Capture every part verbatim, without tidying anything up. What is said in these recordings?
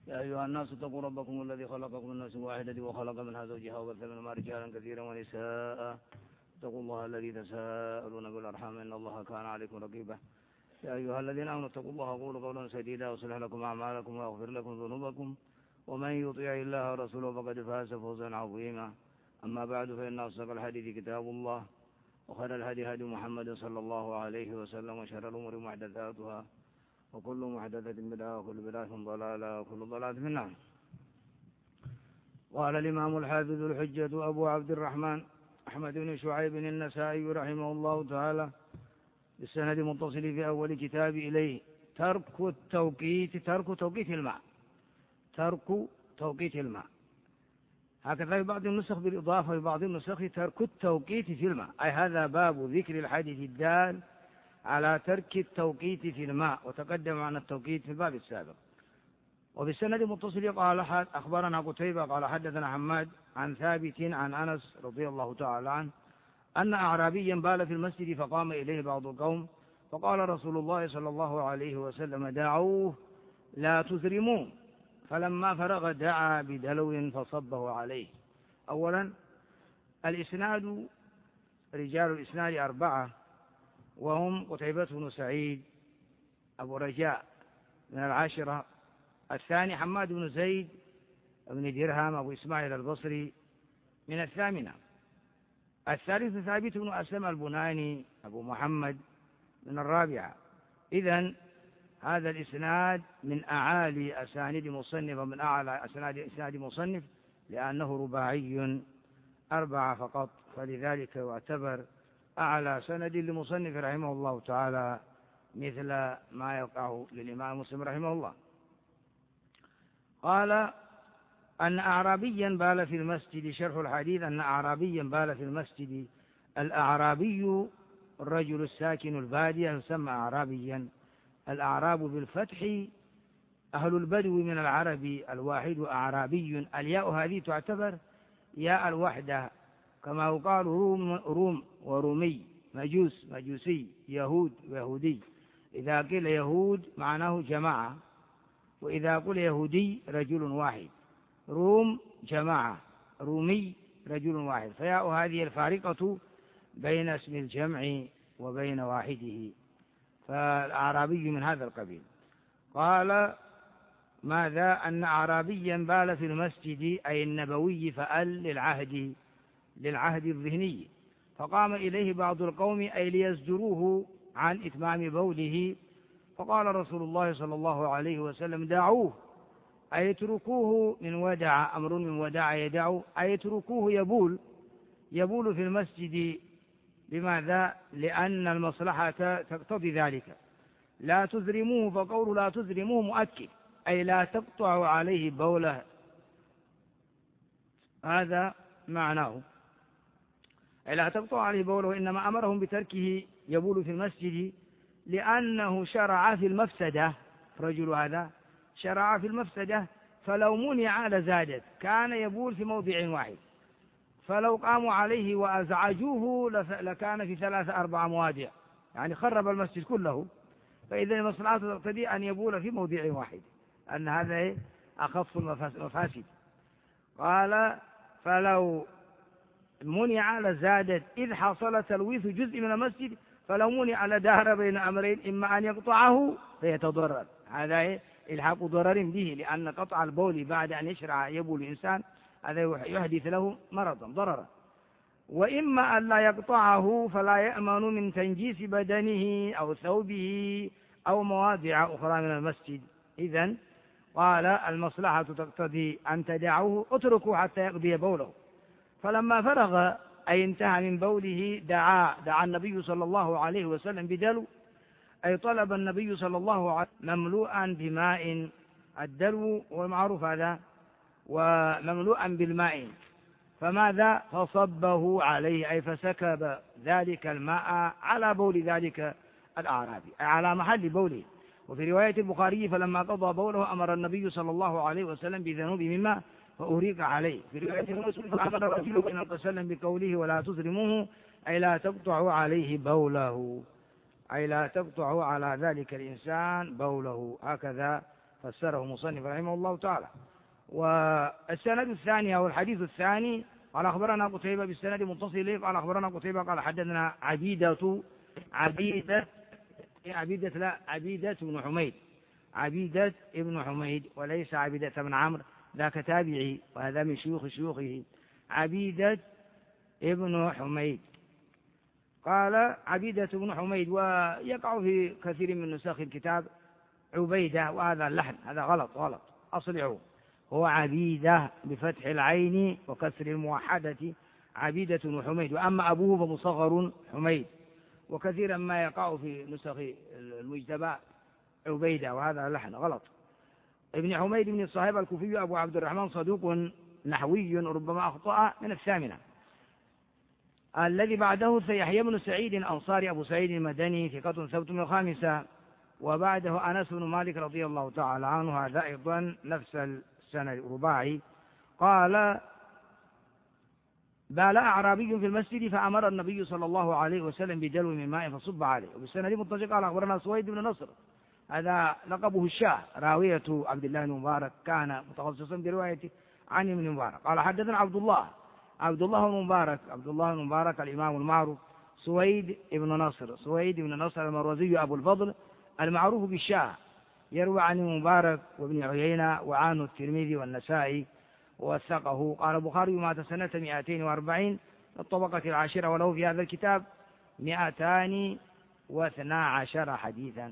يا أيها الناس اتقوا ربكم الذي خلقكم من نفس واحدة وخلق منها زوجها وبث منهما رجالا كثيرا ونساء. اتقوا الله الذي تساءلون بالأرحام إن الله كان عليكم رقيبا. يا أيها الذين آمنوا اتقوا الله وقولوا قولا سديدا ويصلح لكم أعمالكم ويغفر لكم ذنوبكم ومن يطيع الله ورسوله فقد فاز فوزا عظيما. أما بعد فإن أصدق الحديث كتاب الله وخير الهدي هدي محمد صلى الله عليه وسلم وشر الأمور محدثاتها وكل محدثة بدعة وكل بدعة ضلالة وكل ضلالة في النار. قال الإمام الحافظ الحجة أبو عبد الرحمن أحمد بن شعيب النسائي رحمه الله تعالى بالسند المتصل في أول كتاب إليه: ترك التوقيت ترك توقيت الماء ترك توقيت الماء هكذا في بعض النسخ بالإضافة، في بعض النسخ ترك التوقيت في الماء، أي هذا باب ذكر الحديث الدال على ترك التوقيت في الماء، وتقدم معنا التوقيت في الباب السابق. وبالسند المتصل قال أخبرنا قتيبة قال حدثنا حماد عن ثابت عن أنس رضي الله تعالى عنه أن أعرابيا بال في المسجد فقام إليه بعض القوم فقال رسول الله صلى الله عليه وسلم: دعوه لا تزرموه. فلما فرغ دعا بدلو فصبه عليه. أولا الإسناد، رجال الإسناد أربعة، وهم قتيبة بن سعيد أبو رجاء من العاشرة، الثاني حماد بن زيد بن درهم أبو إسماعيل البصري من الثامنة، الثالث ثابت بن أسلم البناني أبو محمد من الرابعة. إذن هذا الإسناد من أعالي أسانيد مصنف ومن أعلى أسانيد إسناد مصنف لأنه رباعي أربعة فقط، فلذلك يعتبر أعلى سند لمصنف رحمه الله تعالى، مثل ما يقع للإمام مسلم رحمه الله. قال أن أعرابيا بال في المسجد. شرح الحديث: أن أعرابيا بال في المسجد. الأعرابي الرجل الساكن البادية يسمى أعرابيا. الأعراب بالفتح أهل البدو من العرب، الواحد أعرابي. الياء هذه تعتبر ياء الوحدة، كما يقال روم روم ورومي، مجوس مجوسي، يهود ويهودي. إذا قيل يهود معناه جماعة، وإذا قيل يهودي رجل واحد. روم جماعة، رومي رجل واحد. فياء هذه الفارقة بين اسم الجمع وبين واحده، فالأعرابي من هذا القبيل. قال ماذا؟ أن أعرابيا بال في المسجد، أي النبوي، فأل للعهد للعهد الذهني، فقام إليه بعض القوم أي ليزجروه عن إتمام بوله، فقال رسول الله صلى الله عليه وسلم: دعوه، أي اتركوه. من ودع، أمر من ودع يدعو، أي اتركوه يبول يبول في المسجد. لماذا؟ لأن المصلحة تقتضي ذلك. لا تزرموه، فقوله لا تزرموه مؤكد، أي لا تقطعوا عليه بوله، هذا معناه، أي لا تقطعوا عليه بوله. إنما أمرهم بتركه يبول في المسجد لأنه شرع في المفسدة. رجل هذا شرع في المفسدة، فلو منع لزادت. كان يبول في موضع واحد، فلو قاموا عليه وأزعجوه لكان في ثلاثة أربع مواضع، يعني خرب المسجد كله. فإذا المصلحة تقتضي أن يبول في موضع واحد، أن هذا أخف المفاسد. قال فلو منع لزادت، إذ حصل تلويث جزء من المسجد، فلو منع لدار بين أمرين: إما أن يقطعه فيتضرر، هذا إلحاق ضرر به، لأن قطع البول بعد أن يشرع يبول الإنسان هذا يحدث له مرضا ضررا، وإما أن لا يقطعه فلا يأمن من تنجيس بدنه أو ثوبه أو مواضع أخرى من المسجد. إذن قال المصلحة تقتضي أن تدعوه، اتركوا حتى يقضي بوله. فلما فرغ، أي انتهى من بوله، دعا دعا النبي صلى الله عليه وسلم بدلو، أي طلب النبي صلى الله عليه وسلم مملوءا بماء. الدلو والمعروف هذا، ومملوءا بالماء. فماذا؟ فصبه عليه، أي فسكب ذلك الماء على بول ذلك الأعرابي، أي على محل بوله. وفي رواية البخاري: فلما قضى بوله أمر النبي صلى الله عليه وسلم بذنوب مما فأهريق عليه. في رواية مسلم: فأمر الرسول صلى الله عليه وسلم بقوله ولا تزرموه، أي لا تقطعوا عليه بوله، أي لا تقطعوا على ذلك الإنسان بوله. هكذا فسره مصنف رحمه الله تعالى. والسند الثاني أو الحديث الثاني قال أخبرنا قتيبة بالسند متصل إليه قال أخبرنا قتيبة قال حدثنا عبيدة عبيدة عبيدة لا عبيدة بن حميد عبيدة ابن حميد وليس عبيدة بن عمرو ذاك تابعي وهذا من شيوخ شيوخه عبيدة ابن حميد. قال عبيدة بن حميد ويقع في كثير من نسخ الكتاب عبيدة وهذا اللحن هذا غلط غلط أصلعه هو عبيدة بفتح العين وكسر الموحدة عبيدة بن حميد وأما أبوه فمصغر حميد وكثيرا ما يقع في نسخ المجتبى عبيدة وهذا لحن غلط. ابن حميد بن الصهيب الكوفي أبو عبد الرحمن صدوق نحوي ربما أخطأ من الثامنة. الذي بعده سيحيى بن سعيد أنصاري أبو سعيد المدني ثقة ثبت من الخامسة وبعده أنس بن مالك رضي الله تعالى عنه هذا أيضا نفس السنة الرباعي. قال بال أعرابي في المسجد فأمر النبي صلى الله عليه وسلم بدلو من ماء فصب عليه. وبالسنة متصل قال أخبرنا سويد بن نصر هذا لقبه الشاه راوية عبد الله بن مبارك كان متخصصا برواية عن ابن مبارك. قال حدثنا عبد الله عبد الله بن مبارك عبد الله بن مبارك الإمام المعروف سويد بن نصر سويد بن نصر المروزي أبو الفضل المعروف بالشاه يروى عن مبارك وابن عيينة وعنه الترمذي والنسائي ووثقه. قال البخاري مات سنة مئتين وأربعين الطبقة العاشرة وله في هذا الكتاب مئتان واثنا عشر حديثا.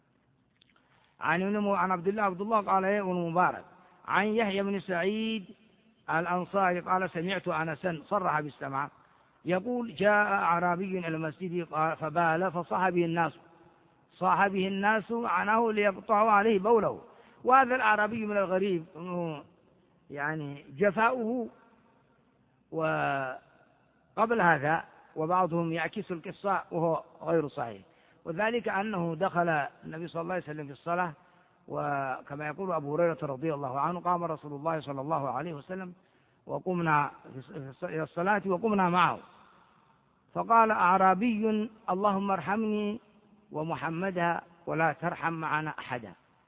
عن عن عبد الله عبد الله قال ابن مبارك عن يحيى بن سعيد الأنصاري قال سمعت أنسا صرح بالسمع يقول جاء أعرابي إلى المسجد فبال فصاح به الناس صاح به الناس معناه ليقطعوا عليه بوله. وهذا الأعرابي من الغريب يعني جفاؤه وقبل هذا وبعضهم يعكس القصة وهو غير صحيح وذلك أنه دخل النبي صلى الله عليه وسلم في الصلاة وكما يقول أبو هريرة رضي الله عنه قام رسول الله صلى الله عليه وسلم وقمنا إلى الصلاة وقمنا معه فقال أعرابي اللهم ارحمني ومحمدا ولا ترحم معنا أحدا.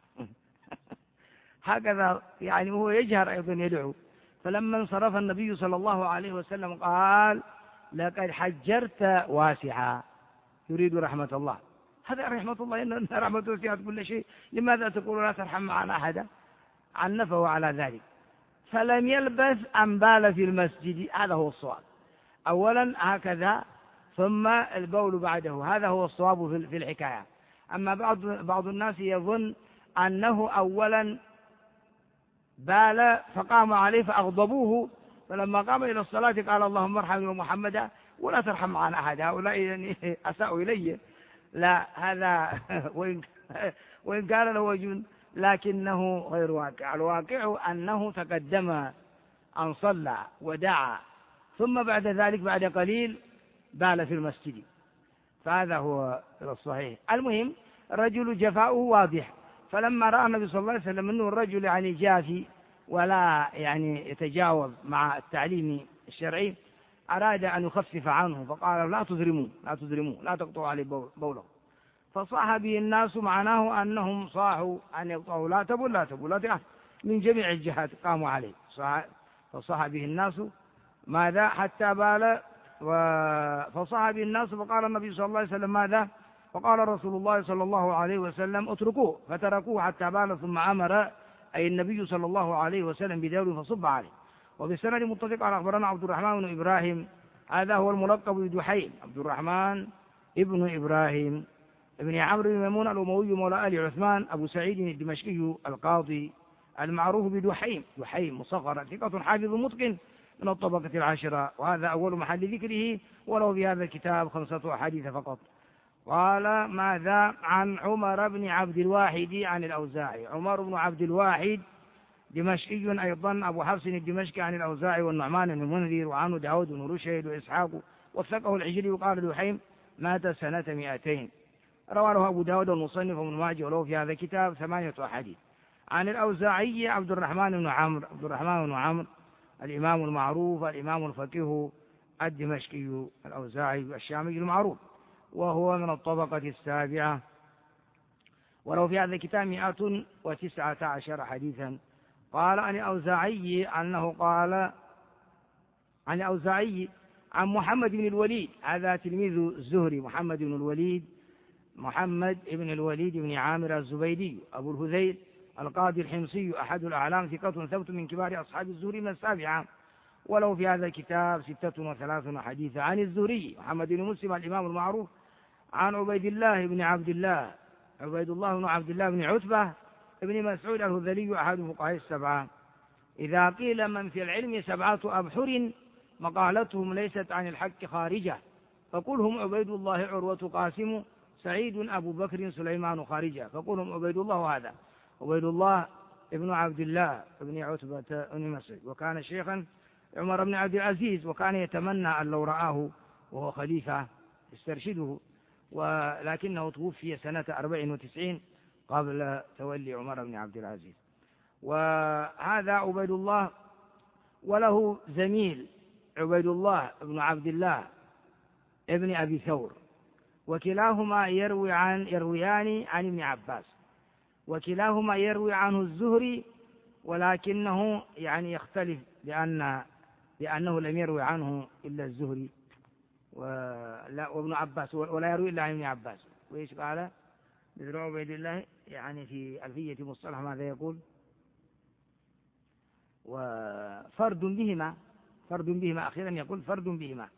هكذا يعني هو يجهر أيضا يدعو. فلما انصرف النبي صلى الله عليه وسلم قال لقد حجرت واسعا يريد رحمة الله. هذا رحمة الله إن رحمة وسعت كل شيء لماذا تقول لا ترحم معنا أحدا عنفه على ذلك. فلم يلبث أن بال في المسجد هذا هو الصواب أولا هكذا ثم البول بعده هذا هو الصواب في الحكاية. أما بعض بعض الناس يظن أنه أولا بال فقام عليه فأغضبوه فلما قام إلى الصلاة قال اللهم ارحمني ومحمدا ولا ترحم معنا أحد هؤلاء يعني أساءوا إليه. لا هذا وإن, وإن كان له وجه لكنه غير واقع. الواقع أنه تقدم أن صلى ودعا ثم بعد ذلك بعد قليل بال في المسجد فهذا هو الصحيح. المهم رجل جفاؤه واضح فلما رأى النبي صلى الله عليه وسلم أنه الرجل يعني جافي ولا يعني يتجاوب مع التعليم الشرعي أراد أن يخفف عنه فقال لا تظلموه لا تظلموه لا تقطعوا عليه بوله. فصاح به الناس معناه أنهم صاحوا أن يقطعوا لا تبول لا تبول لا تبول من جميع الجهات قاموا عليه فصاح به الناس ماذا حتى بال فصاح به الناس فقال النبي صلى الله عليه وسلم ماذا فقال رسول الله صلى الله عليه وسلم اتركوه فتركوه حتى بال ثم أمر أي النبي صلى الله عليه وسلم بدور فصب عليه. وبالسند متفق على أخبرنا عبد الرحمن بن إبراهيم هذا هو الملقب بدحيم عبد الرحمن ابن إبراهيم ابن عمرو بن ميمون الأموي مولى آل عثمان أبو سعيد الدمشقي القاضي المعروف بدحيم دحيم مصغر ثقة حافظ متقن من الطبقة العاشرة وهذا أول محل ذكره ولو في هذا الكتاب خمسة أحاديث فقط. قال ماذا عن عمر بن عبد الواحد عن الأوزاعي عمر بن عبد الواحد دمشقي أيضا أبو حفص الدمشقي عن الأوزاعي والنعمان بن المنذر وعنه داود بن رشيد وإسحاق وثقه العجلي وقال دحيم مات سنة مئتين. روى له أبو داود المصنف وابن ماجه وله في هذا الكتاب ثمانية أحاديث. عن الأوزاعي عبد الرحمن بن عمرو عبد الرحمن بن عمرو الإمام المعروف الإمام الفقيه الدمشقي الأوزاعي الشامي المعروف وهو من الطبقة السابعة وله في هذا الكتاب مئة وتسعة عشر حديثا. قال عن الأوزاعي أنه قال عن الأوزاعي عن محمد بن الوليد، هذا تلميذ الزهري، محمد بن الوليد محمد بن الوليد بن عامر الزبيدي أبو الهذيل القاضي الحمصي أحد الأعلام، ثقة ثبت من كبار أصحاب الزهري من السابعة. وله في هذا الكتاب ستة وثلاثون حديثا. عن الزهري محمد بن مسلم الإمام المعروف عن عبيد الله بن عبد الله عبيد الله بن عبد الله بن عتبة ابن مسعود الهذلي أحد فقهاء السبعة. إذا قيل من في العلم سبعة أبحر مقالتهم ليست عن الحق خارجة، فقل هم عبيد الله عروة قاسم سعيد أبو بكر سليمان خارجة، فقل هم عبيد الله، هذا عبيد الله ابن عبد الله ابن عتبة بن مسعود، وكان شيخا عمر بن عبد العزيز، وكان يتمنى أن لو رآه وهو خليفة يسترشده، ولكنه توفي سنة أربع وتسعين قبل تولي عمر بن عبد العزيز. وهذا عبيد الله، وله زميل عبيد الله بن عبد الله ابن أبي ثور، وكلاهما يروي عن يرويان عن ابن عباس، وكلاهما يروي عنه الزهري، ولكنه يعني يختلف بأن لأنه لم يروي عنه إلا الزهري ولا وابن عباس، ولا يروي إلا عن ابن عباس. وإيش قال مثل عبيد الله يعني في ألفية مصطلح ماذا يقول؟ وفرد بهما فرد بهما أخيرا يقول فرد بهما،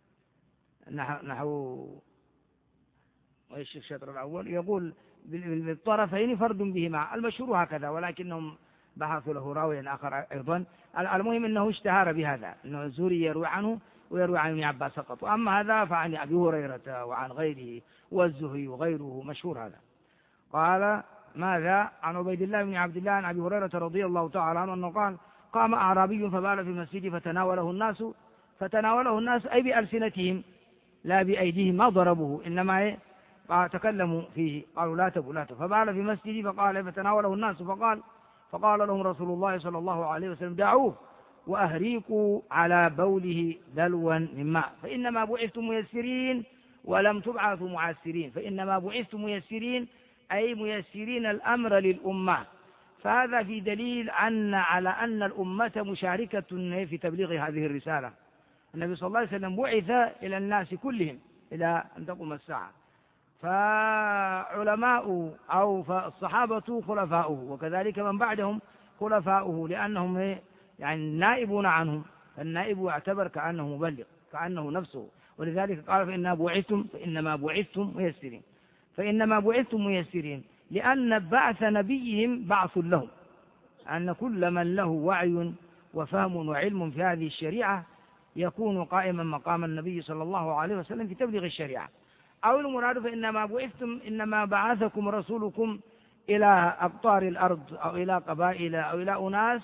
نحو وإيش الشطر الأول يقول بالطرفين فرد بهما، المشهور هكذا، ولكنهم بحثوا له راويا آخر أيضا. المهم أنه اشتهر بهذا، أنه الزهري يروي عنه ويروي عن ابن عباس فقط، وأما هذا فعن أبي هريرة وعن غيره والزهري وغيره مشهور هذا. قال ماذا؟ عن عبيد الله بن عبد الله عن أبي هريرة رضي الله تعالى عنه أنه قال قام أعرابي فبال في المسجد فتناوله الناس فتناوله الناس أي بألسنتهم لا بأيديهم، ما ضربوه إنما تكلموا فيه، قالوا لا تبوا لا تبوا، فبال في المسجد فقال فتناوله الناس فقال فقال لهم رسول الله صلى الله عليه وسلم دعوه وأهريقوا على بوله دلوا من ماء، فإنما بعثتم ميسرين ولم تبعثوا معسرين، فإنما بعثتم ميسرين أي ميسرين الأمر للأمة. فهذا في دليل أن على أن الأمة مشاركة في تبليغ هذه الرسالة. النبي صلى الله عليه وسلم بعث إلى الناس كلهم إلى أن تقوم الساعة، فعلماء أو فالصحابة خلفاؤه، وكذلك من بعدهم خلفاؤه، لأنهم يعني نائبون عنهم، فالنائب يعتبر كأنه مبلغ كأنه نفسه، ولذلك قال فإنما بعثتم فإنما بعثتم ميسرين فإنما بعثتم ميسرين لأن بعث نبيهم بعث لهم، أن كل من له وعي وفهم وعلم في هذه الشريعة يكون قائما مقام النبي صلى الله عليه وسلم في تبليغ الشريعة. أو المراد فإنما بعثتم إنما بعثكم رسولكم إلى أقطار الأرض أو إلى قبائل أو إلى أناس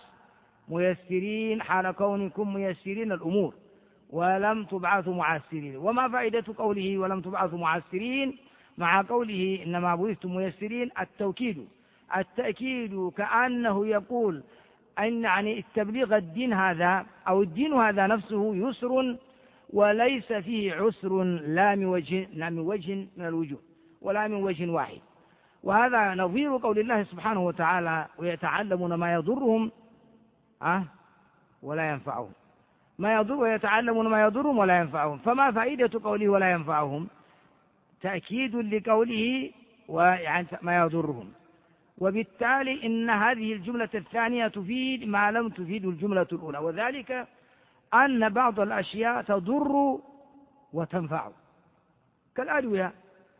ميسرين حال كونكم ميسرين الأمور ولم تبعثوا معسرين. وما فائدة قوله ولم تبعثوا معسرين مع قوله إنما بعثتم ميسرين؟ التوكيد التأكيد كأنه يقول أن يعني التبليغ الدين هذا أو الدين هذا نفسه يسر وليس فيه عسر لا من وجه لا من وجه من الوجوه ولا من وجه واحد. وهذا نظير قول الله سبحانه وتعالى ويتعلمون ما يضرهم أه ولا ينفعهم، ما يضر ويتعلمون ما يضرهم ولا ينفعهم. فما فائدة قوله ولا ينفعهم؟ تأكيد لقوله ويعني ما يضرهم، وبالتالي إن هذه الجملة الثانية تفيد ما لم تفيد الجملة الأولى، وذلك أن بعض الأشياء تضر وتنفع كالأدوية،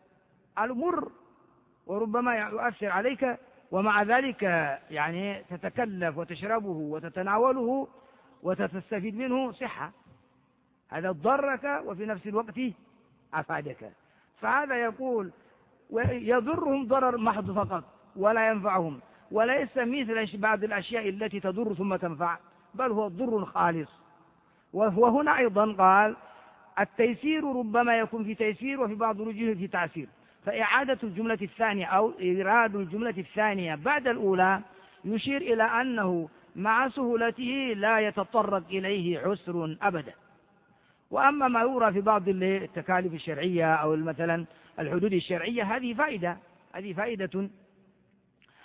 المر وربما يؤثر عليك ومع ذلك يعني تتكلف وتشربه وتتناوله وتستفيد منه صحة، هذا ضرك وفي نفس الوقت أفادك. فهذا يقول يضرهم ضرر محض فقط ولا ينفعهم، وليس مثل بعض الأشياء التي تضر ثم تنفع، بل هو ضر خالص. وهنا أيضا قال التيسير ربما يكون في تيسير وفي بعض الوجوه في تعسير، فإعادة الجملة الثانية أو إيراد الجملة الثانية بعد الأولى يشير إلى أنه مع سهولته لا يتطرق إليه عسر أبدا. وأما ما يرى في بعض التكاليف الشرعية أو مثلا الحدود الشرعية هذه فائدة هذه فائدة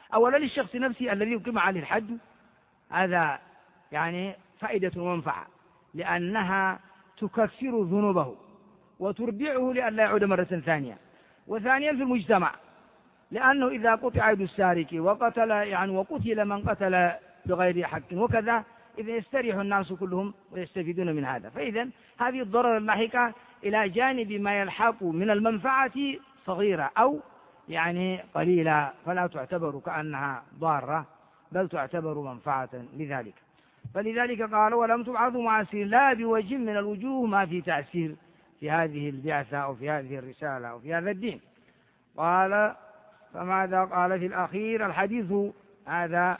أولا للشخص نفسه الذي يقيم عليه الحد، هذا يعني فائدة ومنفعة، لأنها تكفر ذنوبه وترجعه لئلا يعود مرة ثانية. وثانيا في المجتمع، لأنه إذا قطع يد السارق وقتل يعني وقتل من قتل بغير حق وكذا، إذا يستريح الناس كلهم ويستفيدون من هذا. فإذا هذه الضرر اللاحقة إلى جانب ما يلحق من المنفعة صغيرة أو يعني قليلة، فلا تعتبر كأنها ضارة بل تعتبر منفعة لذلك. فلذلك قال ولم تبعث معسير لا بوجه من الوجوه ما في تأثير في هذه البعثة أو في هذه الرسالة أو في هذا الدين. قال فماذا قال في الأخير؟ الحديث هذا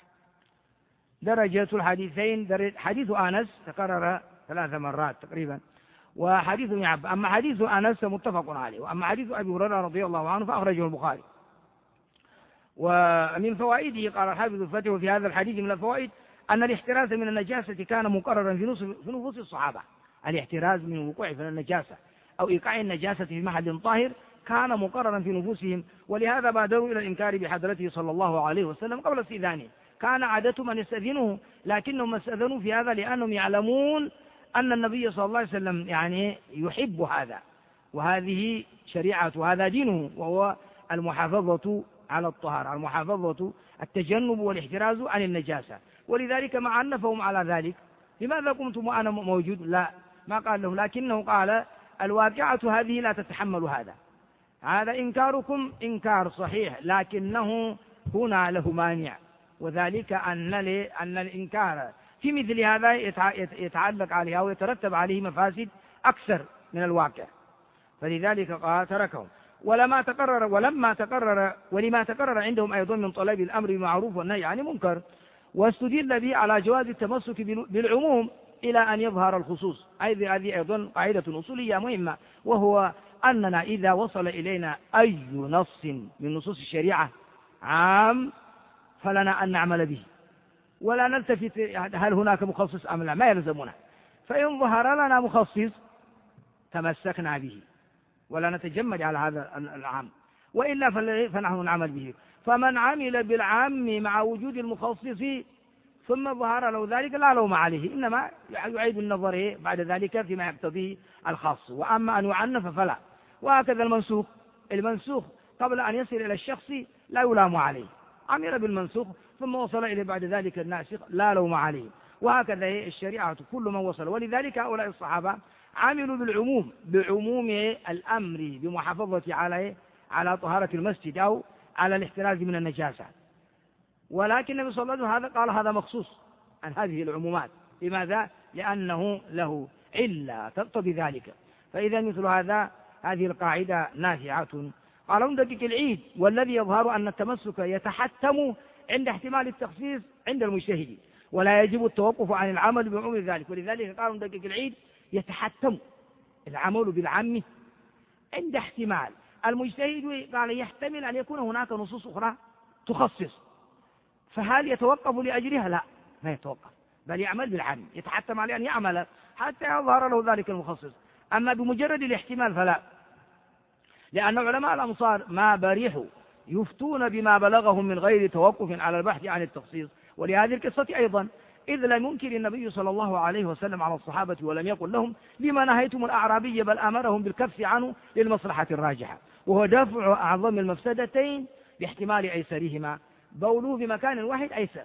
درجة الحديثين درجة حديث أنس تكرر ثلاث مرات تقريبا، وحديث ابن عباس. أما حديث أنس متفق عليه، وأما حديث أبي هريرة رضي الله عنه فأخرجه البخاري. ومن فوائده قال الحافظ الفتح في هذا الحديث من الفوائد أن الاحتراز من النجاسة كان مقررا في نفوس الصحابة. الاحتراز من الوقوع في النجاسة أو إيقاع النجاسة في محل طاهر كان مقررا في نفوسهم، ولهذا بادروا إلى الإنكار بحضرته صلى الله عليه وسلم قبل استئذانه. كان عادتهم أن يستأذنوه، لكنهم استأذنوا في هذا لأنهم يعلمون أن النبي صلى الله عليه وسلم يعني يحب هذا، وهذه شريعة وهذا دينه، وهو المحافظة على الطهارة، المحافظة التجنب والاحتراز عن النجاسة. ولذلك مع أنفهم على ذلك لماذا قمتم وأنا موجود؟ لا، ما قال له، لكنه قال الواقعة هذه لا تتحمل هذا، هذا إنكاركم إنكار صحيح، لكنه هنا له مانع، وذلك أن أن الإنكار في مثل هذا يتعلق عليها ويترتب عليه مفاسد أكثر من الواقع، فلذلك قال تركهم. ولما تقرر ولما تقرر ولما تقرر عندهم أيضا من طلب الأمر بالمعروف والنهي عن المنكر، واستدل به على جواز التمسك بالعموم إلى أن يظهر الخصوص. هذه أيضا قاعدة أصولية مهمة، وهو أننا إذا وصل إلينا أي نص من نصوص الشريعة عام فلنا أن نعمل به ولا نلتفت هل هناك مخصص أم لا، ما يلزمنا. فإن ظهر لنا مخصص تمسكنا به ولا نتجمد على هذا العام، وإلا فنحن نعمل به. فمن عمل بالعام مع وجود المخصص ثم ظهر له ذلك لا لوم عليه، إنما يعيد النظر بعد ذلك فيما يقتضيه الخاص. وأما أن يعنف فلا. وهكذا المنسوخ، المنسوخ قبل أن يصل إلى الشخص لا يلام عليه، عمل بالمنسوخ ثم وصل إلى بعد ذلك الناسخ لا لوم عليه. وهكذا الشريعة كل من وصل. ولذلك هؤلاء الصحابة عملوا بالعموم، بعموم الأمر بمحافظة على على طهارة المسجد أو على الاحتراز من النجاسة. ولكن النبي صلى الله عليه وسلم هذا قال هذا مخصوص عن هذه العمومات. لماذا؟ لأنه له علة تقتضي ذلك. فإذا مثل هذا هذه القاعدة نافعة. قالوا ندقق العيد، والذي يظهر أن التمسك يتحتم عند احتمال التخصيص عند المجتهد، ولا يجب التوقف عن العمل بعموم ذلك. ولذلك قالوا ندقق العيد يتحتم العمل بالعم عند احتمال. المجتهد قال يحتمل أن يكون هناك نصوص أخرى تخصص، فهل يتوقف لأجلها؟ لا، ما يتوقف، بل يعمل بالعم، يتحتم عليه أن يعمل حتى يظهر له ذلك المخصص. أما بمجرد الاحتمال فلا، لأن علماء الأمصار ما بريحوا يفتون بما بلغهم من غير توقف على البحث عن التخصيص. ولهذه القصة أيضا إذ لم ينكر النبي صلى الله عليه وسلم على الصحابة ولم يقل لهم لما نهيتم الأعرابي، بل أمرهم بالكف عنه للمصلحة الراجحة، وهو دفع أعظم المفسدتين باحتمال أيسرهما. بوله بمكان واحد أيسر،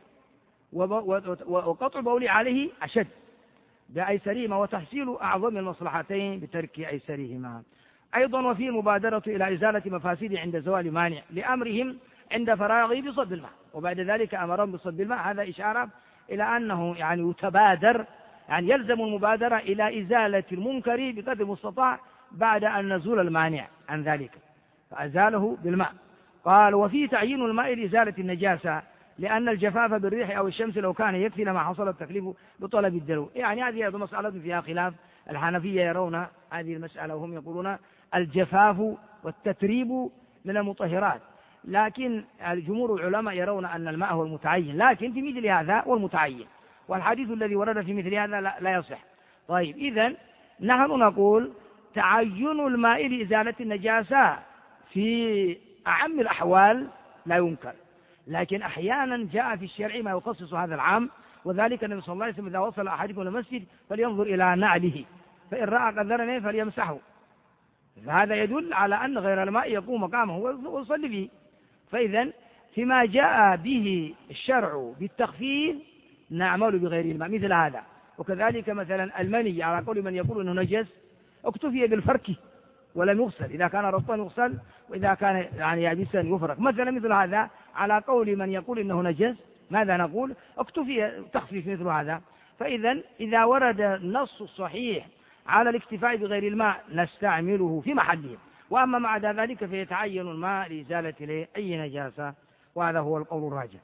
وقطع بولي عليه أشد بأيسرهما، وتحصيل أعظم المصلحتين بترك أيسرهما. أيضا وفي المبادرة إلى إزالة مفاسد عند زوال مانع لأمرهم عند فراغه بصب الماء، وبعد ذلك أمرهم بصب الماء. هذا إشارة إلى أنه يعني يتبادر، يعني يلزم المبادرة إلى إزالة المنكر بقدر المستطاع بعد أن نزول المانع عن ذلك، فأزاله بالماء. قال وفي تعيين الماء لإزالة النجاسة، لأن الجفاف بالريح أو الشمس لو كان يكفي لما حصل التكليف بطلب الدلو. يعني هذه مسألة فيها خلاف، الحنفية يرون هذه المسألة وهم يقولون الجفاف والتتريب من المطهرات، لكن الجمهور العلماء يرون أن الماء هو المتعين، لكن في مثل هذا هو المتعين، والحديث الذي ورد في مثل هذا لا, لا يصح. طيب إذن نحن نقول تعين الماء لإزالة النجاسة في أعم الأحوال لا ينكر، لكن أحيانا جاء في الشرع ما يخصص هذا العام، وذلك النبي صلى الله عليه وسلم إذا وصل أحدكم إلى المسجد فلينظر إلى نعله، فإن رأى قدرنه فليمسحه. فهذا يدل على أن غير الماء يقوم مقامه ويصلي به. فإذا فيما جاء به الشرع بالتخفيف نعمل بغير الماء مثل هذا. وكذلك مثلا المني على قول من يقول أنه نجس اكتفي بالفرك ولم يغسل، إذا كان رطبا يغسل وإذا كان يعني يابسا يفرك مثلا. مثل هذا على قول من يقول إنه نجس ماذا نقول؟ اكتفي تخفيف مثل هذا. فإذا إذا ورد النص الصحيح على الاكتفاء بغير الماء نستعمله في محله، وأما مع ذلك فيتعين الماء لإزالة أي نجاسة، وهذا هو القول الراجح.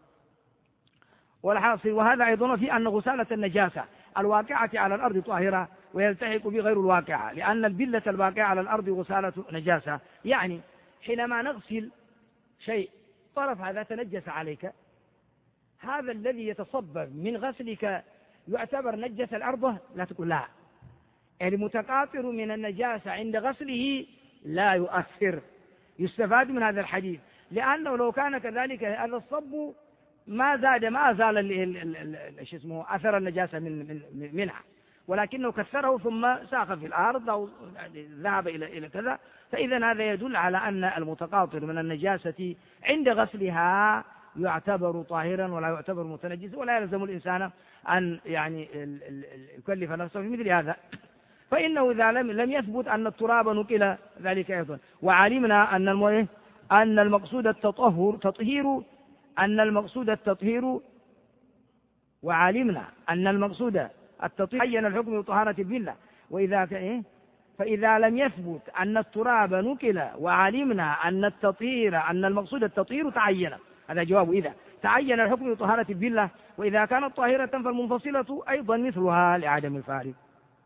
والحاصل وهذا أيضا في أن غسالة النجاسة الواقعة على الأرض طاهرة ويلتحق بغير الواقعة، لأن البلة الواقعة على الأرض غسالة نجاسة. يعني حينما نغسل شيء طرف هذا تنجس عليك، هذا الذي يتصبب من غسلك يعتبر نجس الأرض؟ لا تقول لا، المتقاطر من النجاسة عند غسله لا يؤثر. يستفاد من هذا الحديث، لأنه لو كان كذلك هذا الصب ما زاد ما زال ايش اسمه أثر النجاسة من من منها، ولكنه كثره ثم ساق في الأرض أو ذهب إلى إلى كذا. فإذا هذا يدل على أن المتقاطر من النجاسة عند غسلها يعتبر طاهرا ولا يعتبر متنجس، ولا يلزم الإنسان أن يعني يكلف نفسه في مثل هذا. فإنه إذا لم لم يثبت أن التراب نقل ذلك أيضا. وعلمنا أن المويه أن المقصود التطهر تطهير أن المقصود التطهير وعلمنا أن المقصود التطهير عين الحكم بطهارة البلة. وإذا إيه؟ فإذا لم يثبت أن التراب نقل وعلمنا أن التطهير أن المقصود التطهير تعين، هذا جواب إذا تعين الحكم بطهارة البلة. وإذا كانت طاهرة فالمنفصلة أيضا مثلها لعدم الفارق.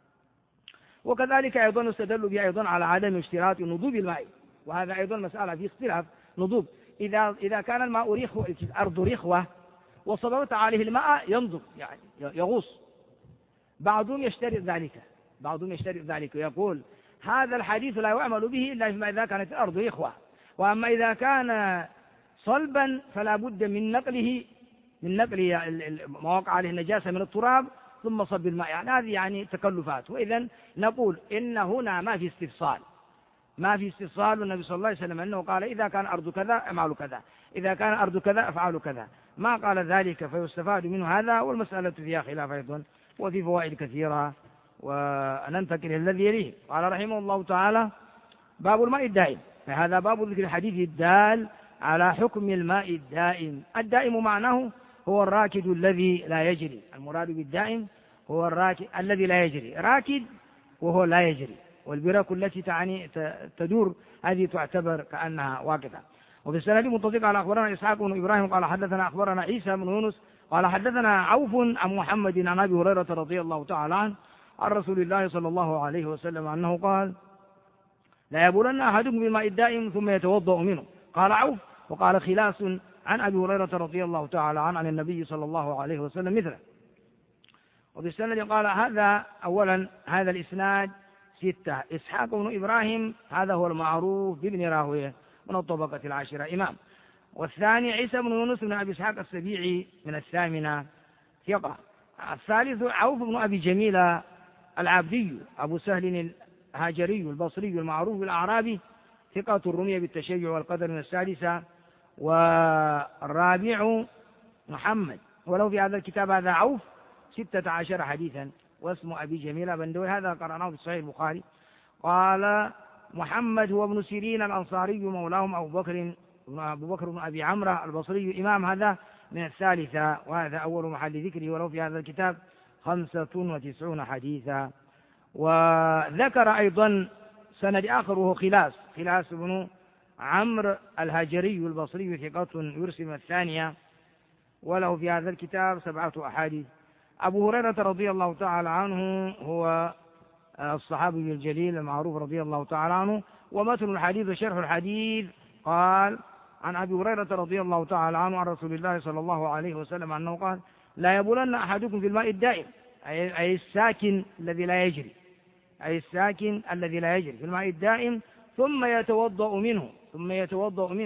وكذلك أيضا يستدل به أيضا على عدم اشتراط نضوب الماء، وهذا أيضا مسألة في اختلاف نضوب. إذا إذا كان الماء رخوة الأرض رخوة وصببت عليه الماء ينضب يعني يغوص، بعضهم يشترط ذلك بعضهم يشترط ذلك ويقول هذا الحديث لا يعمل به إلا فيما إذا كانت الأرض رخوة، وأما إذا كان صلبا فلا بد من نقله من نقل مواقع عليه النجاسة من التراب ثم صب الماء، يعني هذه يعني تكلفات. وإذا نقول إن هنا ما في استفصال ما في استفصال والنبي صلى الله عليه وسلم أنه قال إذا كان أرض كذا افعلوا كذا، إذا كان أرض كذا افعلوا كذا، ما قال ذلك. فيستفاد منه هذا، والمسألة فيها خلاف أيضا وفي فوائد كثيرة. وننتقل إلى الذي يليه. قال رحمه الله تعالى: باب الماء الدائم. فهذا باب ذكر الحديث الدال على حكم الماء الدائم. الدائم معناه هو الراكد الذي لا يجري، المراد بالدائم هو الراكد الذي لا يجري، راكد وهو لا يجري. والبرك التي تعني تدور هذه تعتبر كأنها واقفة. وفي السند متصل قال أخبرنا إسحاق بن إبراهيم قال حدثنا أخبرنا عيسى بن يونس قال حدثنا عوف عن محمد عن أبي هريرة رضي الله تعالى عنه عن رسول الله صلى الله عليه وسلم أنه قال: لا يبولن أحدكم بالماء الدائم ثم يتوضأ منه. قال عوف وقال خلاس عن أبي هريرة رضي الله تعالى عنه عن النبي صلى الله عليه وسلم مثله. وفي السند قال هذا أولا هذا الإسناد ستة. إسحاق بن إبراهيم هذا هو المعروف بابن راهويه من الطبقة العاشرة إمام. والثاني عيسى بن يونس بن أبي إسحاق السبيعي من الثامنة ثقة. الثالث عوف بن أبي جميلة العبدي أبو سهل الهاجري البصري المعروف بالأعرابي ثقة الرمية بالتشيع والقدر من السادسة. والرابع محمد، ولو في هذا الكتاب هذا عوف ستة عشر حديثا واسم أبي جميلة بندوي، هذا قرأناه في صحيح البخاري. قال محمد هو ابن سيرين الأنصاري مولاهم أبو بكر أبو بكر بن أبي عمرو البصري إمام، هذا من الثالثة، وهذا أول محل ذكره، ولو في هذا الكتاب خمسة وتسعون حديثا. وذكر أيضا سند آخر وهو خلاس خلاس بن عمرو الهاجري البصري ثقة يرسم الثانية، وله في هذا الكتاب سبعة أحاديث. أبو هريرة رضي الله تعالى عنه هو الصحابي الجليل المعروف رضي الله تعالى عنه. ومتن الحديث وشرح الحديث قال عن أبي هريرة رضي الله تعالى عنه عن رسول الله صلى الله عليه وسلم أنه قال: لا يبولن أحدكم في الماء الدائم، أي الساكن الذي لا يجري أي الساكن الذي لا يجري في الماء الدائم ثم يتوضأ منه ثم يتوضأ منه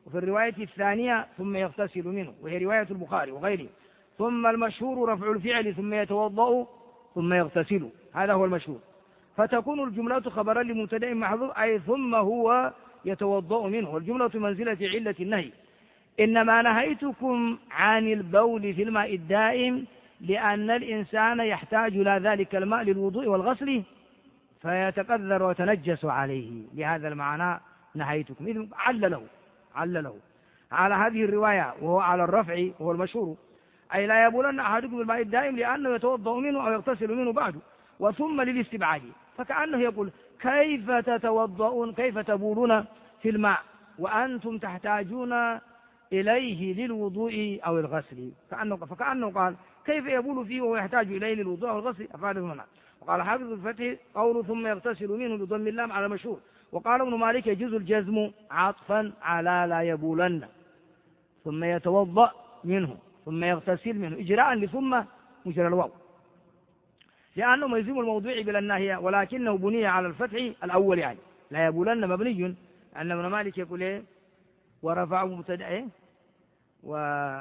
وفي الرواية الثانية ثم يغتسل منه، وهي رواية البخاري وغيره. ثم المشهور رفع الفعل ثم يتوضأ ثم يغتسل، هذا هو المشهور. فتكون الجملة خبرا لمبتدأ محذوف، أي ثم هو يتوضأ منه، والجملة منزلة علة النهي. إنما نهيتكم عن البول في الماء الدائم لأن الإنسان يحتاج إلى ذلك الماء للوضوء والغسل فيتقذر ويتنجس عليه، لهذا المعنى نهيتكم. إذن علله علله على هذه الرواية وهو على الرفع وهو المشهور، أي لا يبولن أحدكم بالماء الدائم لأنه يتوضأ منه أو يغتسل منه بعد، وثم للاستبعاد، فكأنه يقول كيف تتوضؤون كيف تبولون في الماء وأنتم تحتاجون إليه للوضوء أو الغسل، كأنه فكأنه قال كيف يبول فيه وهو يحتاج إليه للوضوء أو الغسل، أفاده منها. وقال حافظ الفتح قول ثم يغتسل منه بضم اللام على المشهور. وقال ابن مالك يجوز الجزم عطفا على لا يبولن، ثم يتوضأ منه ثم يغتسل منه إجراء لثم مجرى الواو، لأنه ملزم الموضوع بلا الناهية، ولكنه بني على الفتح الأول، يعني لا يبولن مبني، أن ابن مالك يقول إيه ورفعه مبتدأ إيه و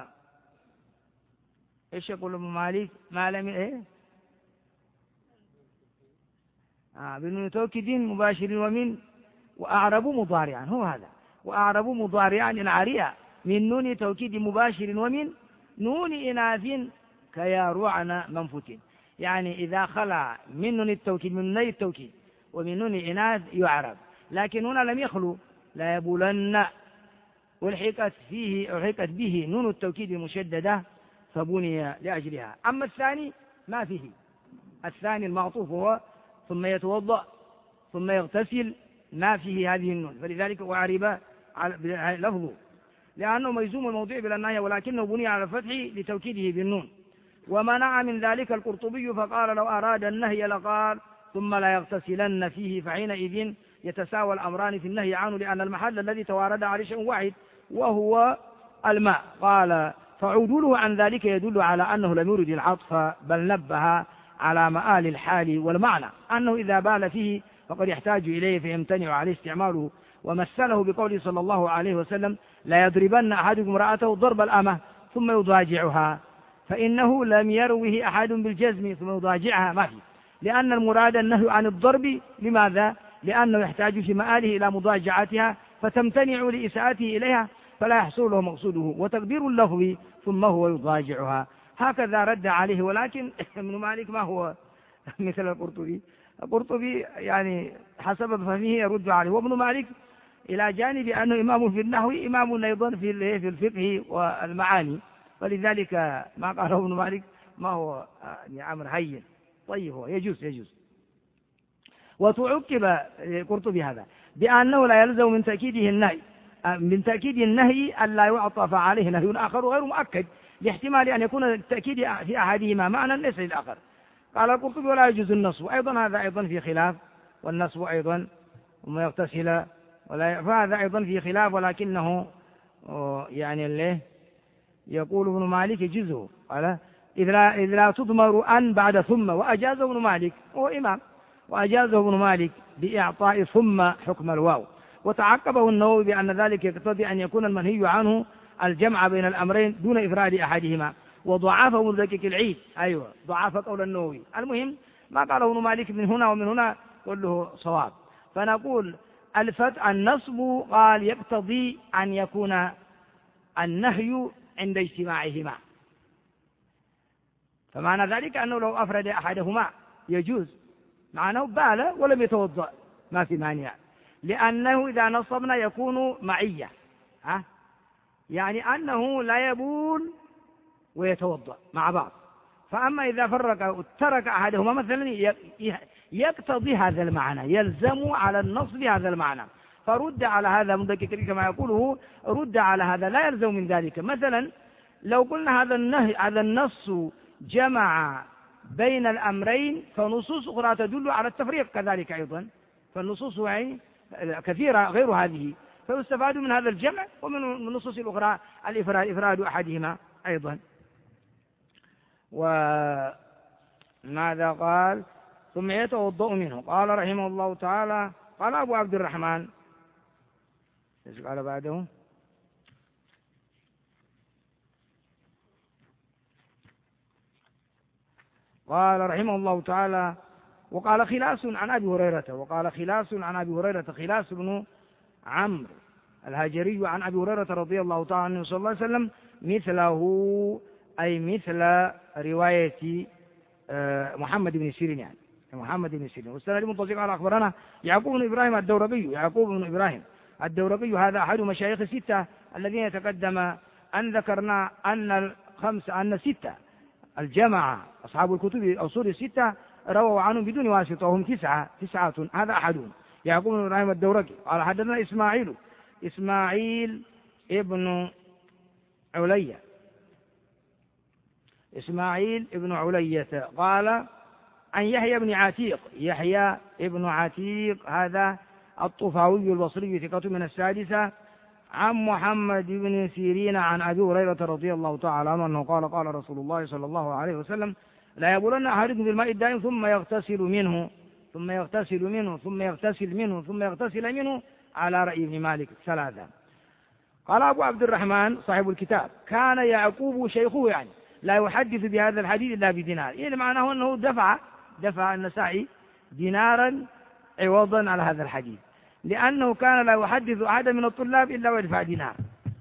إيش يقول ابن مالك ما لم إيه آه بنون توكيد مباشر ومن وأعرب مضارعا، هو هذا وأعرب مضارعا عارية من نون توكيد مباشر ومن نون إناث كياروعن منفوت، يعني إذا خلع من نون التوكيد من نون التوكيد ومن نون إناث يعرب، لكن هنا لم يخلو لا يبولن، والحقت فيه ألحقت به نون التوكيد المشددة فبني لأجلها. أما الثاني ما فيه، الثاني المعطوف هو ثم يتوضأ ثم يغتسل ما فيه هذه النون، فلذلك أعرب لفظه لأنه مجزوم الموضوع بلا النهي، ولكنه بني على الفتح لتوكيده بالنون. ومنع من ذلك القرطبي فقال لو أراد النهي لقال ثم لا يغتسلن فيه، فحينئذ يتساوى الأمران في النهي عنه، لأن المحل الذي توارد عليه شيء واحد وهو الماء. قال فعدوله عن ذلك يدل على أنه لم يرد العطف، بل نبه على مآل الحال والمعنى، أنه إذا بال فيه فقد يحتاج إليه فيمتنع عليه استعماله. ومثله بقوله صلى الله عليه وسلم لا يضربن أحدكم امرأته ضرب الأمة ثم يضاجعها، فإنه لم يروه أحد بالجزم ثم يضاجعها، ما فيه، لأن المراد النهي عن الضرب. لماذا؟ لأنه يحتاج في مآله إلى مضاجعتها فتمتنع لإساءته إليها فلا يحصل له مقصوده، وتقدير اللفظ ثم هو يضاجعها. هكذا رد عليه، ولكن ابن مالك ما هو مثل القرطبي. القرطبي يعني حسب فهمه يرد عليه، وابن مالك إلى جانب أنه إمام في النحو إمام أيضا في في الفقه والمعاني، ولذلك ما قاله ابن مالك ما هو يعني أمر هين. طيب هو يجوز يجوز. وتعقب القرطبي هذا بأنه لا يلزم من تأكيده النهي من تأكيد النهي أن لا يعطف عليه نهي آخر غير مؤكد، لاحتمال أن يكون التأكيد في أحدهما معنى ليس للآخر. قال القرطبي ولا يجوز النصب، أيضا هذا أيضا في خلاف، والنصب أيضا وما يغتسل ولا، فهذا أيضا في خلاف، ولكنه يعني اللي يقول ابن مالك يجوزه، قال إذ لا, إذ لا تضمر أن بعد ثم، وأجازه ابن مالك هو إمام، وأجازه ابن مالك بإعطاء ثم حكم الواو. وتعقبه النووي بأن ذلك يقتضي أن يكون المنهي عنه الجمع بين الأمرين دون إفراد أحدهما، وضعافه مدقق العيد، أيوة ضعاف قول النووي. المهم ما قاله ابن مالك من هنا ومن هنا كله صواب. فنقول الفتح النصب قال يقتضي أن يكون النهي عند اجتماعهما، فمعنى ذلك أنه لو أفرد أحدهما يجوز، معناه بال ولم يتوضأ ما في مانع، لأنه إذا نصبنا يكون معية، ها؟ يعني أنه لا يبول ويتوضأ مع بعض. فأما إذا فرق وترك أحدهما مثلا يقتضي هذا المعنى، يلزم على النصب هذا المعنى، فرد على هذا مدقق كما يقوله، رد على هذا لا يلزم من ذلك. مثلا لو قلنا هذا النهي هذا النص جمع بين الأمرين، فنصوص أخرى تدل على التفريق كذلك أيضا، فالنصوص يعني كثيرة غير هذه، فيستفاد من هذا الجمع، ومن النصوص الأخرى الإفراد إفراد أحدهما أيضا. وماذا قال؟ ثم يتوضأ منه. قال رحمه الله تعالى قال أبو عبد الرحمن، ايش قال بعده؟ قال رحمه الله تعالى: وقال خلاس عن أبي هريرة وقال خلاس عن أبي هريرة خلاس بن عمرو الهاجري عن أبي هريرة رضي الله تعالى عنه صلى الله عليه وسلم مثله، أي مثل رواية محمد بن سيرين، يعني محمد بن سيرين. والسند منطلق على أخبرنا يعقوب بن إبراهيم الدورقي يعقوب بن إبراهيم الدورقي هذا أحد مشايخ الستة الذين يتقدم أن ذكرنا أن الخمسة أن الستة الجماعة أصحاب الكتب الأصول الستة رووا عنهم بدون واسطة وهم تسعة تسعة هذا أحدهم يعقوب بن إبراهيم الدورقي. قال حدثنا إسماعيل إسماعيل ابن علية إسماعيل ابن علية قال عن يحيى بن عتيق يحيى ابن عتيق هذا الطفاوي البصري ثقة من السادسة عن محمد بن سيرين عن أبي هريرة رضي الله تعالى عنه أنه قال قال رسول الله صلى الله عليه وسلم: لا يبولن أحدكم في الماء الدائم ثم يغتسل منه ثم يغتسل منه ثم يغتسل منه ثم يغتسل منه على رأي ابن مالك ثلاثة. قال أبو عبد الرحمن صاحب الكتاب: كان يعقوب شيخه يعني لا يحدث بهذا الحديث إلا بدينار، يعني معناه أنه دفع دفع النسائي دينارا عوضا على هذا الحديث، لأنه كان لا يحدث أحدا من الطلاب إلا ويدفع دينار.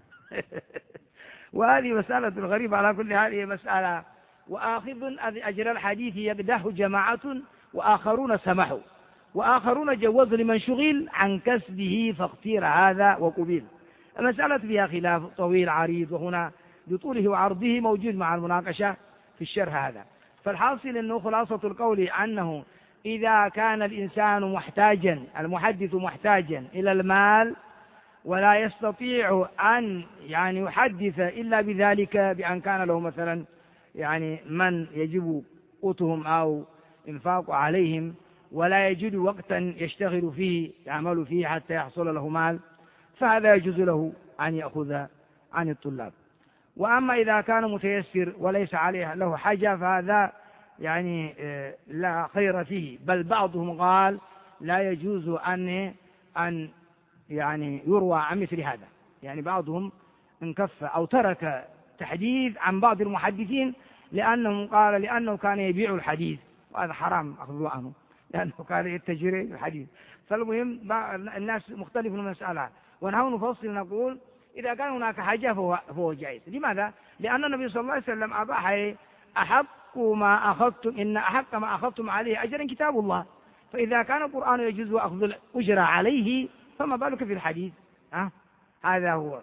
وهذه مسألة غريبة على كل حال، هي مسألة. وآخذ أجر الحديث يقده جماعة وآخرون سمحوا وآخرون جوزوا لمن شغل عن كسبه فاختير هذا وقبيل. المسألة فيها خلاف طويل عريض، وهنا بطوله وعرضه موجود مع المناقشة في الشرح هذا. فالحاصل أنه خلاصة القول أنه إذا كان الإنسان محتاجا المحدث محتاجا إلى المال ولا يستطيع أن يعني يحدث إلا بذلك، بأن كان له مثلا يعني من يجب قوتهم أو إنفاق عليهم ولا يجد وقتا يشتغل فيه يعمل فيه حتى يحصل له مال، فهذا يجوز له أن يأخذ عن الطلاب. وأما إذا كان متيسر وليس عليه له حاجة فهذا يعني لا خير فيه، بل بعضهم قال لا يجوز أن أن يعني يروى عن مثل هذا، يعني بعضهم انكف أو ترك تحديث عن بعض المحدثين لأنهم قال لأنه كان يبيع الحديث، وهذا حرام أخذه عنه لأنه كان يتجر الحديث. فالمهم الناس مختلف من المسألة، ونحن نفصل نقول إذا كان هناك حاجة فهو, فهو جائز. لماذا؟ لأن النبي صلى الله عليه وسلم أباح أحق ما أخذتم إن أحق ما أخذتم عليه أجرا كتاب الله، فإذا كان القرآن يجوز أخذ الأجر عليه فما بالك في الحديث؟ أه؟ هذا هو.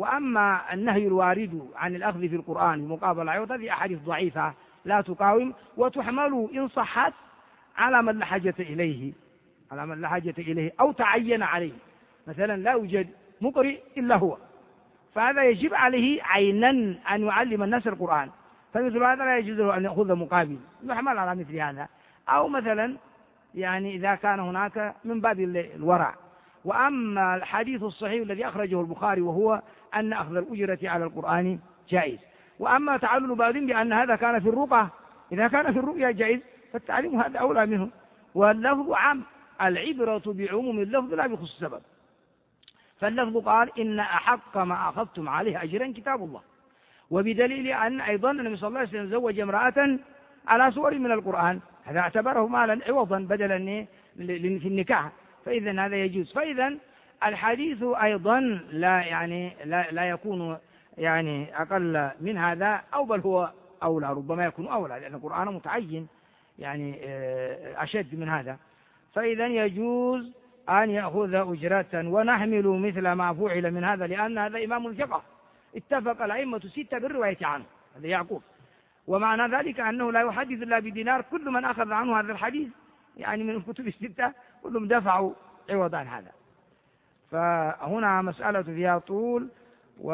وأما النهي الوارد عن الأخذ في القرآن بمقابل عوض هذه أحاديث ضعيفة لا تقاوم، وتحمل إن صحت على من لا حاجة إليه على من لا حاجة إليه أو تعين عليه. مثلا لا يوجد مقرئ إلا هو، فهذا يجب عليه عينا أن يعلم الناس القرآن، فمثل هذا لا يجوز له أن يأخذ مقابل، يحمل على مثل هذا. أو مثلا يعني إذا كان هناك من باب الورع. وأما الحديث الصحيح الذي أخرجه البخاري وهو أن أخذ الأجرة على القرآن جائز. وأما تعلل بعضهم بأن هذا كان في الرقى، إذا كان في الرقية جائز فالتعليم هذا أولى منه، واللفظ عام، العبرة بعموم اللفظ لا بخصوص السبب. فاللفظ قال إن أحق ما أخذتم عليه أجرا كتاب الله، وبدليل أن أيضا النبي صلى الله عليه وسلم زوج امرأة على سور من القرآن، هذا اعتبره مالا عوضا بدلا في النكاح، فإذا هذا يجوز. فإذا الحديث أيضا لا يعني لا, لا يكون يعني أقل من هذا، أو بل هو أولى، ربما يكون أولى، لأن القرآن متعين يعني أشد من هذا. فإذا يجوز أن يأخذ أجرة، ونحمل مثل ما فعل من هذا، لأن هذا إمام ثقة اتفق الأئمة ستة بالرواية عنه، هذا يعقوب. ومعنى ذلك أنه لا يحدث إلا بدينار، كل من أخذ عنه هذا الحديث يعني من الكتب الستة كلهم دفعوا عوض عن هذا. فهنا مسألة فيها طول. و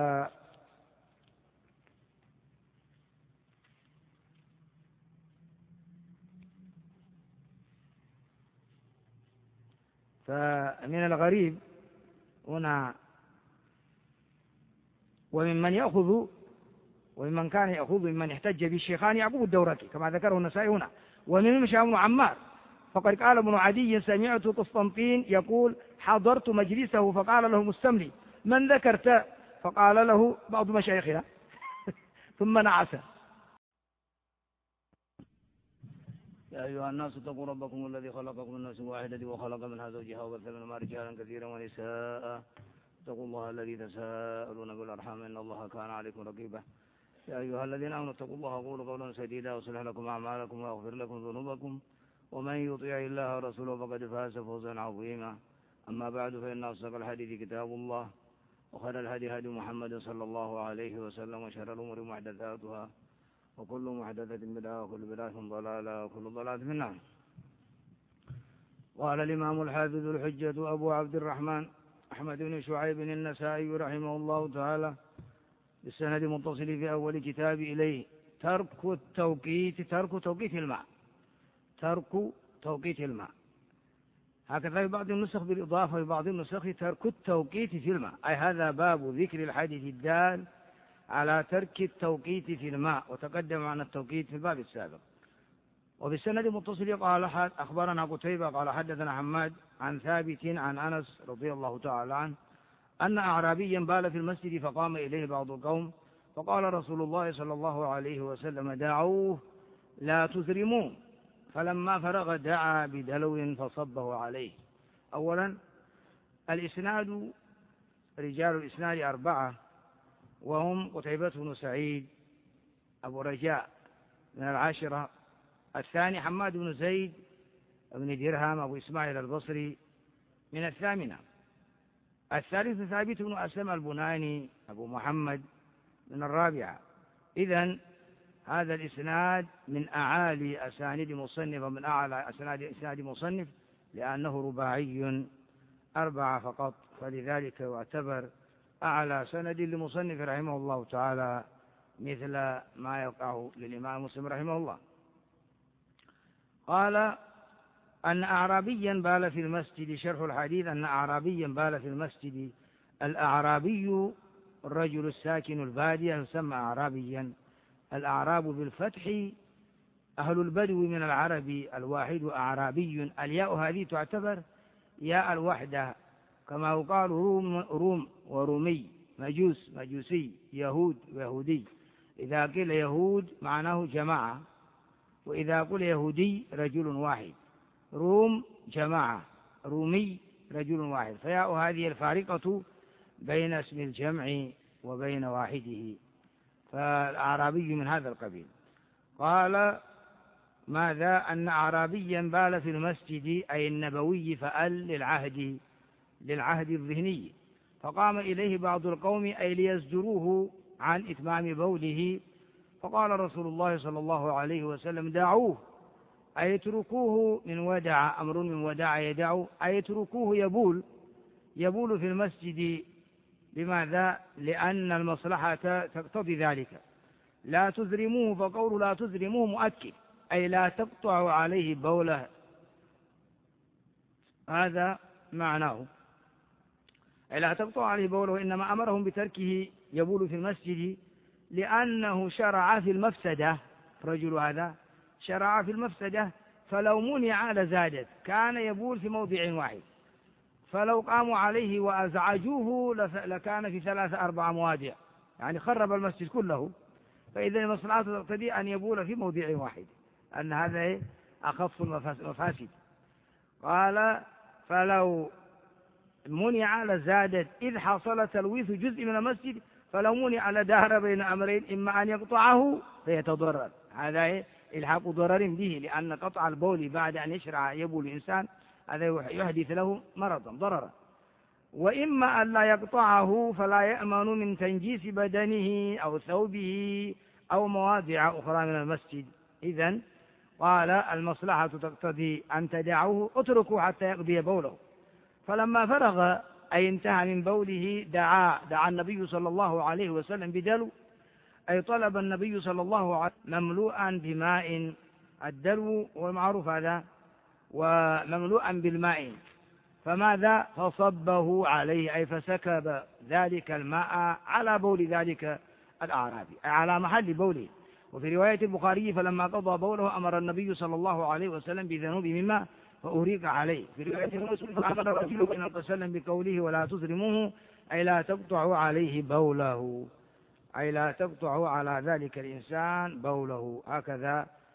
فمن الغريب هنا وممن يأخذ وممن كان يأخذ ممن يحتج بالشيخان يعقوب الدورقي كما ذكره النسائي هنا، ومن مشى ابن عمار، فقد قال ابن عدي سمعت قسطنطين يقول حضرت مجلسه فقال له مستملي من ذكرت؟ فقال له بعض مشايخنا ثم نعس. يا أيها الناس اتقوا ربكم الذي خلقكم من نفس واحدة وخلق منها زوجها وبث منهما رجالا كثيرا ونساء. اتقوا الله الذي تساءلون بالأرحام إن الله كان عليكم رقيبا. يا أيها الذين آمنوا اتقوا الله وقولوا قولا سديدا ويصلح لكم أعمالكم ويغفر لكم ذنوبكم ومن يطيع الله ورسوله فقد فاز فوزا عظيما. أما بعد فإن أصدق الحديث كتاب الله وخير الهدي هدي محمد صلى الله عليه وسلم وشر الأمور محدثاتها وكل محدثة بدعة وكل بدعة ضلالة وكل ضلالة في النار. قال الإمام الحافظ الحجة أبو عبد الرحمن أحمد بن شعيب النسائي رحمه الله تعالى بالسند المتصل في أول كتاب إليه: ترك التوقيت ترك توقيت الماء ترك توقيت الماء هكذا في بعض النسخ بالإضافة، في بعض النسخ ترك التوقيت في الماء، أي هذا باب ذكر الحديث الدال على ترك التوقيت في الماء، وتقدم معنا التوقيت في الباب السابق. وبالسند المتصل قال أخبرنا قتيبة قال حدثنا حماد عن ثابت عن أنس رضي الله تعالى عنه أن أعرابيا بال في المسجد فقام إليه بعض القوم فقال رسول الله صلى الله عليه وسلم: دعوه لا تزرموه. فلما فرغ دعا بدلو فصبه عليه. أولا الإسناد، رجال الإسناد أربعة، وهم قتيبة بن سعيد أبو رجاء من العاشرة، الثاني حماد بن زيد بن درهم أبو إسماعيل البصري من الثامنة، الثالث ثابت بن أسلم البناني أبو محمد من الرابعة. إذن هذا الإسناد من أعالي أسانيد مصنف ومن أعلى أسانيد إسناد مصنف لأنه رباعي أربعة فقط، فلذلك يعتبر أعلى سند لمصنف رحمه الله تعالى، مثل ما يقع للإمام مسلم رحمه الله. قال أن أعرابيا بال في المسجد. شرح الحديث: أن أعرابيا بال في المسجد. الأعرابي الرجل الساكن البادية يسمى أعرابيا. الأعراب بالفتح أهل البدو من العرب، الواحد أعرابي. الياء هذه تعتبر ياء الوحدة، كما يقال روم روم ورومي، مجوس مجوسي، يهود ويهودي. إذا قيل يهود معناه جماعة، وإذا قيل يهودي رجل واحد. روم جماعة، رومي رجل واحد. فياء هذه الفارقة بين اسم الجمع وبين واحده، فالأعرابي من هذا القبيل. قال ماذا؟ أن أعرابيا بال في المسجد، أي النبوي، فأل للعهد للعهد الذهني، فقام إليه بعض القوم أي ليزجروه عن إتمام بوله، فقال رسول الله صلى الله عليه وسلم: دعوه، أي اتركوه. من ودع، أمر من ودع يدعو، أي اتركوه يبول يبول في المسجد. لماذا؟ لأن المصلحة تقتضي ذلك. لا تزرموه، فقول لا تزرموه مؤكد، أي لا تقطع عليه بوله، هذا معناه، أي لا تقطع عليه بوله. إنما أمرهم بتركه يبول في المسجد لأنه شرع في المفسدة. رجل هذا شرع في المفسدة، فلو منع لزادت. كان يبول في موضع واحد، فلو قاموا عليه وأزعجوه لكان في ثلاثة أربع مواضع، يعني خرب المسجد كله. فإذا المصلحة تقتضي أن يبول في موضع واحد، أن هذا أخف المفاسد. قال: فلو منع لزادت، إذ حصل تلويث جزء من المسجد، فلو منع لدار بين أمرين: إما أن يقطعه فيتضرر، هذا إلحاق ضرر به، لأن قطع البول بعد أن يشرع يبول الإنسان هذا يحدث له مرضا ضررا، وإما أن لا يقطعه فلا يأمن من تنجيس بدنه أو ثوبه أو مواضع أخرى من المسجد. إذن قال المصلحة تقتضي أن تدعوه، اتركوا حتى يقضي بوله. فلما فرغ، أي انتهى من بوله، دعا دعا النبي صلى الله عليه وسلم بدلو، أي طلب النبي صلى الله عليه وسلم مملوءا بماء. الدلو والمعروف هذا، ومملوءا بالماء. فماذا؟ فصبه عليه، أي فسكب ذلك الماء على بول ذلك الأعرابي، أي على محل بوله. وفي رواية البخاري: فلما قضى بوله أمر النبي صلى الله عليه وسلم بذنوب مما فأهريق عليه. في رواية مسلم: فأمر الرسول صلى الله عليه وسلم بقوله: ولا تزرموه، أي لا تقطعوا عليه بوله، أي لا تقطعوا على ذلك الإنسان بوله. هكذا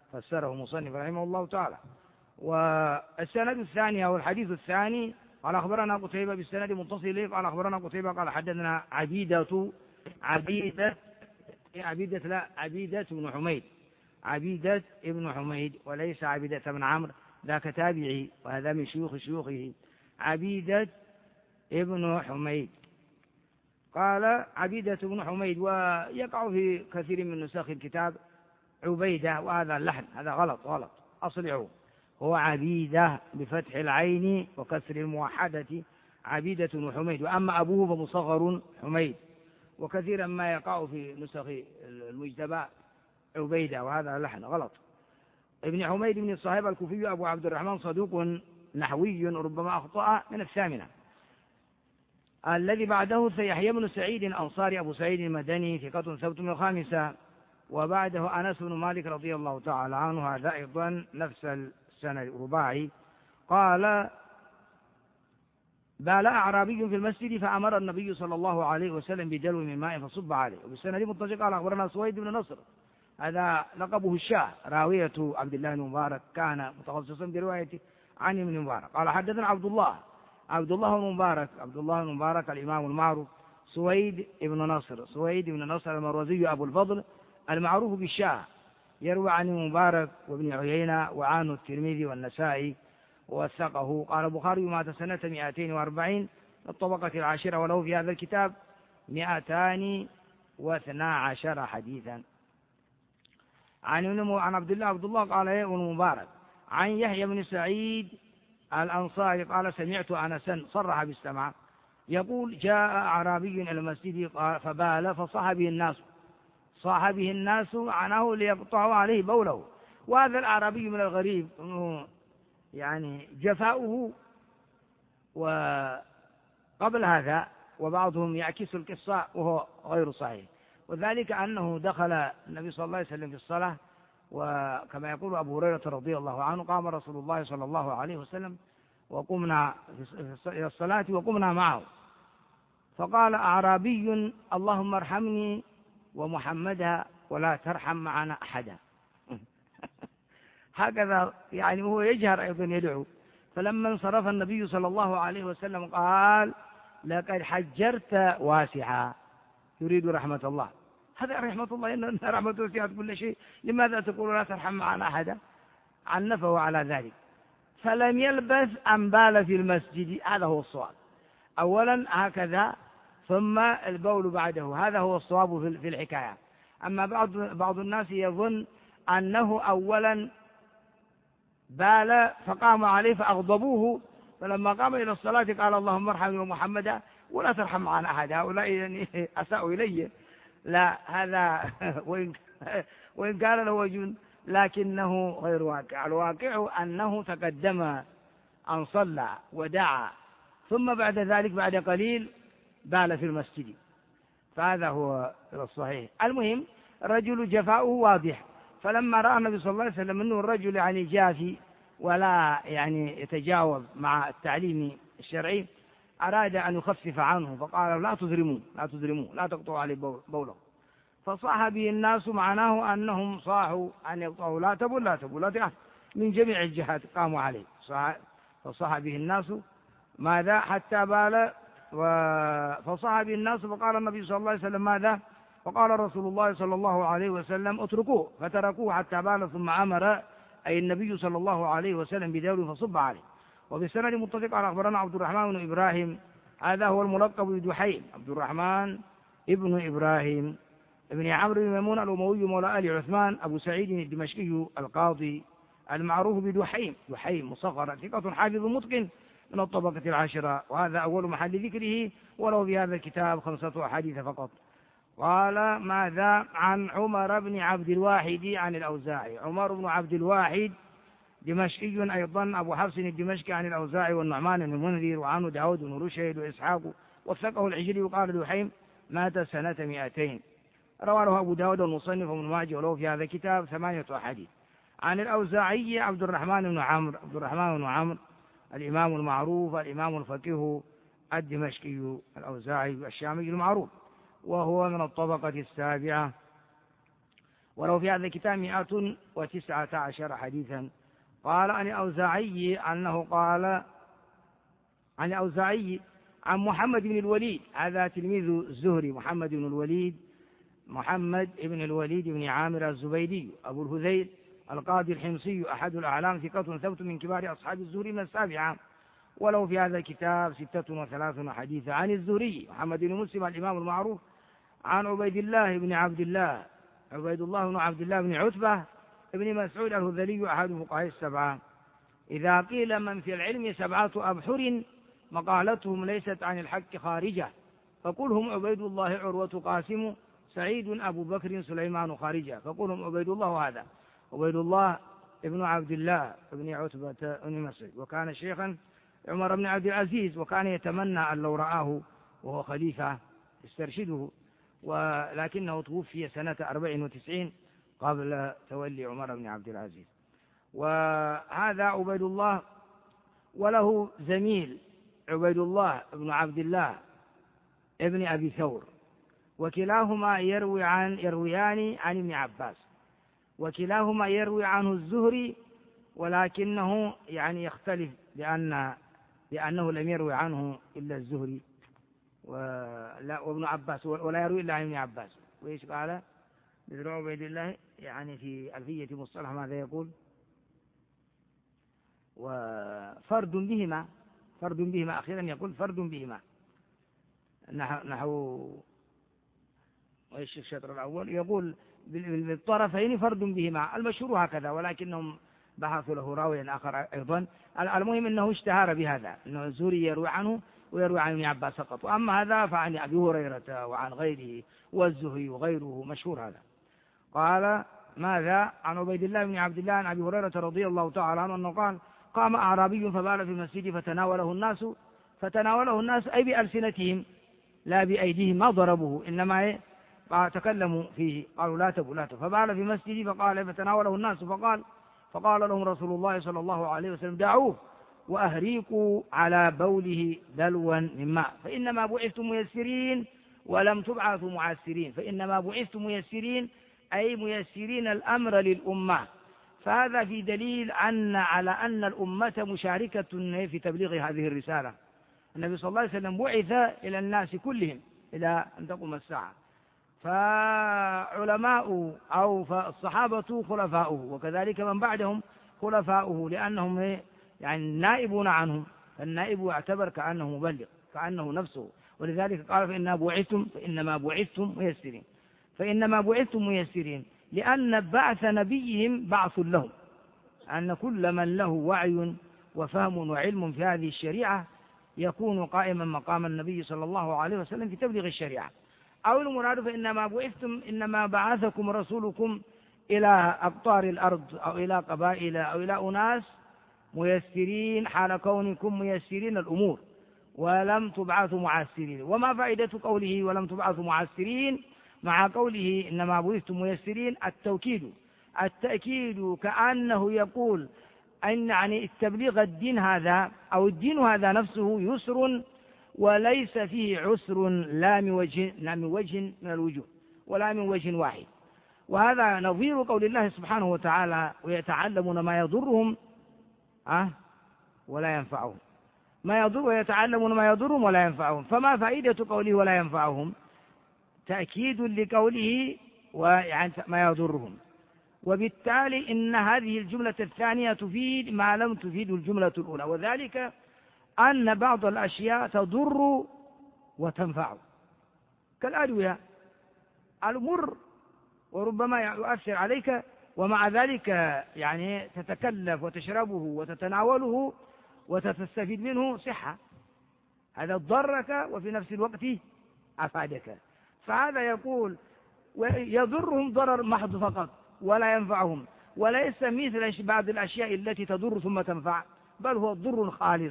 فسره مصنف رحمه الله تعالى. والسند الثاني أو الحديث الثاني قال أخبرنا قتيبة بالسند متصل إليه قال أخبرنا قتيبة قال حدثنا عبيدة عبيدة عبيدة لا عبيدة بن حميد عبيدة ابن حميد وليس عبيدة بن عمرو ذاك تابعي وهذا من شيوخ شيوخه عبيدة ابن حميد. قال عبيدة بن حميد ويقع في كثير من نسخ الكتاب عبيدة وهذا اللحن هذا غلط غلط أصلعوا هو عبيدة بفتح العين وكسر الموحدة عبيدة بن حميد وأما أبوه فمصغر حميد وكثيرا ما يقع في نسخ المجتبى عبيدة وهذا لحن غلط. ابن حميد بن الصهيب الكوفي أبو عبد الرحمن صدوق نحوي ربما أخطأ من الثامنة. الذي بعده سيحيى بن سعيد أنصاري أبو سعيد المدني ثقة ثبت من الخامسة وبعده أنس بن مالك رضي الله تعالى عنه هذا أيضا نفس السنة الرباعي. قال بال أعرابي في المسجد فأمر النبي صلى الله عليه وسلم بدلو من ماء فصب عليه. وبالسنة متصل قال أخبرنا سويد بن نصر هذا لقبه الشاه راوية عبد الله بن مبارك كان متخصصا برواية عن ابن مبارك. قال حدثنا عبد الله عبد الله بن مبارك عبد الله بن مبارك الإمام المعروف سويد بن نصر سويد بن نصر المروزي أبو الفضل المعروف بالشاه يروى عن مبارك وابن عيينة وعنه الترمذي والنسائي ووثقه. قال البخاري مات سنة مئتين وأربعين الطبقة العاشرة وله في هذا الكتاب مئتان واثنا عشر حديثا. عن عن عبد الله عبد الله قال ابن مبارك عن يحيى بن سعيد الأنصاري قال سمعت أنسا صرح بالسمع يقول جاء أعرابي إلى المسجد فبال فصاح به الناس صاح به الناس معناه ليقطعوا عليه بوله. وهذا الأعرابي من الغريب يعني جفاؤه وقبل هذا وبعضهم يعكس القصة وهو غير صحيح وذلك أنه دخل النبي صلى الله عليه وسلم في الصلاة وكما يقول أبو هريرة رضي الله عنه قام رسول الله صلى الله عليه وسلم وقمنا إلى الصلاة وقمنا معه فقال أعرابي اللهم ارحمني ومحمدا ولا ترحم معنا أحدا. هكذا يعني هو يجهر أيضا يدعو. فلما انصرف النبي صلى الله عليه وسلم قال لقد حجرت واسعا يريد رحمة الله. هذا رحمة الله إن رحمته وسعت كل شيء لماذا تقول لا ترحم معنا أحدا عنفه على ذلك. فلم يلبث أن بال في المسجد هذا هو الصواب أولا هكذا ثم البول بعده هذا هو الصواب في الحكاية. أما بعض بعض الناس يظن أنه أولا بال فقام عليه فأغضبوه فلما قام إلى الصلاة قال اللهم ارحمني ومحمدا ولا ترحم معنا أحد هؤلاء يعني أساءوا إلي. لا هذا وإن, وإن كان له وجه لكنه غير واقع. الواقع أنه تقدم أن صلى ودعا ثم بعد ذلك بعد قليل بال في المسجد فهذا هو الصحيح. المهم الرجل جفاؤه واضح فلما رأى النبي صلى الله عليه وسلم أنه الرجل يعني جافي ولا يعني يتجاوب مع التعليم الشرعي أراد أن يخفف عنه فقال لا تظلموه لا تظلموه لا تقطعوا عليه بوله. فصاح به الناس معناه أنهم صاحوا أن يقطعوا لا تبول لا تبول لا تبول من جميع الجهات قاموا عليه فصاح به الناس ماذا حتى بال فصاح به الناس فقال النبي صلى الله عليه وسلم ماذا فقال رسول الله صلى الله عليه وسلم اتركوه فتركوه حتى بال ثم أمر أي النبي صلى الله عليه وسلم بدور فصب عليه. وبالسند متفق على أخبرنا عبد الرحمن بن إبراهيم هذا هو الملقب بدحيم عبد الرحمن ابن إبراهيم ابن عمرو بن ميمون الأموي مولى آل عثمان أبو سعيد الدمشقي القاضي المعروف بدحيم دحيم مصغر ثقة حافظ متقن من الطبقة العاشرة وهذا أول محل ذكره ولو في هذا الكتاب خمسة أحاديث فقط. قال ماذا عن عمر بن عبد الواحد عن الأوزاعي عمر بن عبد الواحد دمشقي أيضا أبو حفص الدمشقي عن الأوزاعي والنعمان بن المنذر وعنه داود بن رشيد وإسحاق وثقه العجلي وقال دحيم مات سنة مئتين. رواه أبو داود والمصنف وابن ماجه وله في هذا الكتاب ثمانية أحاديث. عن الأوزاعي عبد الرحمن بن عمرو عبد الرحمن بن عمرو الإمام المعروف الإمام الفقيه الدمشقي الأوزاعي الشامي المعروف وهو من الطبقة السابعة ولو في هذا الكتاب مئة وتسعة عشر حديثا. قال عن الأوزاعي أنه قال عن الأوزاعي عن محمد بن الوليد، هذا تلميذ الزهري، محمد بن الوليد محمد بن الوليد بن عامر الزبيدي أبو الهذيل القاضي الحمصي أحد الأعلام، ثقة ثبت من كبار أصحاب الزهري من السابعة. ولو في هذا الكتاب ستة وثلاثون حديثا. عن الزهري محمد بن مسلم الإمام المعروف عن عبيد الله بن عبد الله عبيد الله بن عبد الله بن عتبة ابن مسعود الهذلي أحد فقهاء السبعة. إذا قيل من في العلم سبعة أبحر مقالتهم ليست عن الحق خارجة، فقل هم عبيد الله عروة قاسم سعيد أبو بكر سليمان خارجة، فقل هم عبيد الله، هذا عبيد الله ابن عبد الله ابن عتبة بن مسعود، وكان شيخا عمر بن عبد العزيز، وكان يتمنى أن لو رآه وهو خليفة يسترشده، ولكنه توفي سنة أربع وتسعين قبل تولي عمر بن عبد العزيز. وهذا عبيد الله، وله زميل عبيد الله بن عبد الله ابن أبي ثور، وكلاهما يروي عن يرويان عن ابن عباس، وكلاهما يروي عنه الزهري، ولكنه يعني يختلف بأن لأنه لم يروي عنه إلا الزهري ولا وابن عباس، ولا يروي إلا عن ابن عباس. وإيش قال مثل عبيد الله يعني في ألفية مصطلح ماذا يقول؟ وفرد بهما فرد بهما أخيرا يقول فرد بهما، نحو وإيش الشطر الأول يقول بالطرفين فرد بهما، المشهور هكذا، ولكنهم بحثوا له راويا آخر أيضا. المهم أنه اشتهر بهذا، أنه الزهري يروي عنه ويروي عن ابن عباس فقط، وأما هذا فعن أبي هريرة وعن غيره والزهري وغيره مشهور هذا. قال ماذا؟ عن عبيد الله بن عبد الله عن أبي هريرة رضي الله تعالى عنه أنه قال قام أعرابي فبال في المسجد فتناوله الناس فتناوله الناس أي بألسنتهم لا بأيديهم، ما ضربوه إنما تكلموا فيه، قالوا لا تبوا لا تبوا، فبال في المسجد فقال فتناوله الناس فقال فقال لهم رسول الله صلى الله عليه وسلم دعوه وأهريقوا على بوله دلوا من ماء، فإنما بعثتم ميسرين ولم تبعثوا معسرين، فإنما بعثتم ميسرين أي ميسرين الأمر للأمة. فهذا في دليل أن على أن الأمة مشاركة في تبليغ هذه الرسالة. النبي صلى الله عليه وسلم بعث إلى الناس كلهم إلى أن تقوم الساعة، فعلماء أو فالصحابة خلفاؤه، وكذلك من بعدهم خلفاؤه، لأنهم يعني نائبون عنهم، فالنائب يعتبر كأنه مبلغ كأنه نفسه، ولذلك قال فإنما بعثتم فإنما بعثتم ميسرين فإنما بعثتم ميسرين لأن بعث نبيهم بعث لهم، أن كل من له وعي وفهم وعلم في هذه الشريعة يكون قائما مقام النبي صلى الله عليه وسلم في تبليغ الشريعة. أو المراد فإنما بعثتم إنما بعثكم رسولكم إلى أقطار الأرض أو إلى قبائل أو إلى أناس ميسرين حال كونكم ميسرين الأمور ولم تبعثوا معسرين. وما فائدة قوله ولم تبعثوا معسرين مع قوله إنما بعثتم ميسرين؟ التوكيد التأكيد كأنه يقول أن يعني التبليغ الدين هذا أو الدين هذا نفسه يسر وليس فيه عسر لا من وجه لا من وجه من الوجوه ولا من وجه واحد. وهذا نظير قول الله سبحانه وتعالى ويتعلمون ما يضرهم أه ولا ينفعهم، ما يضر ويتعلمون ما يضرهم ولا ينفعهم. فما فائدة قوله ولا ينفعهم؟ تأكيد لقوله ويعني ما يضرهم، وبالتالي إن هذه الجملة الثانية تفيد ما لم تفيد الجملة الأولى، وذلك أن بعض الأشياء تضر وتنفع كالأدوية، المر وربما يؤثر عليك ومع ذلك يعني تتكلف وتشربه وتتناوله وتستفيد منه صحة، هذا ضرك وفي نفس الوقت أفادك. فهذا يقول يضرهم ضرر محض فقط ولا ينفعهم، وليس مثل بعض الأشياء التي تضر ثم تنفع، بل هو ضر خالص.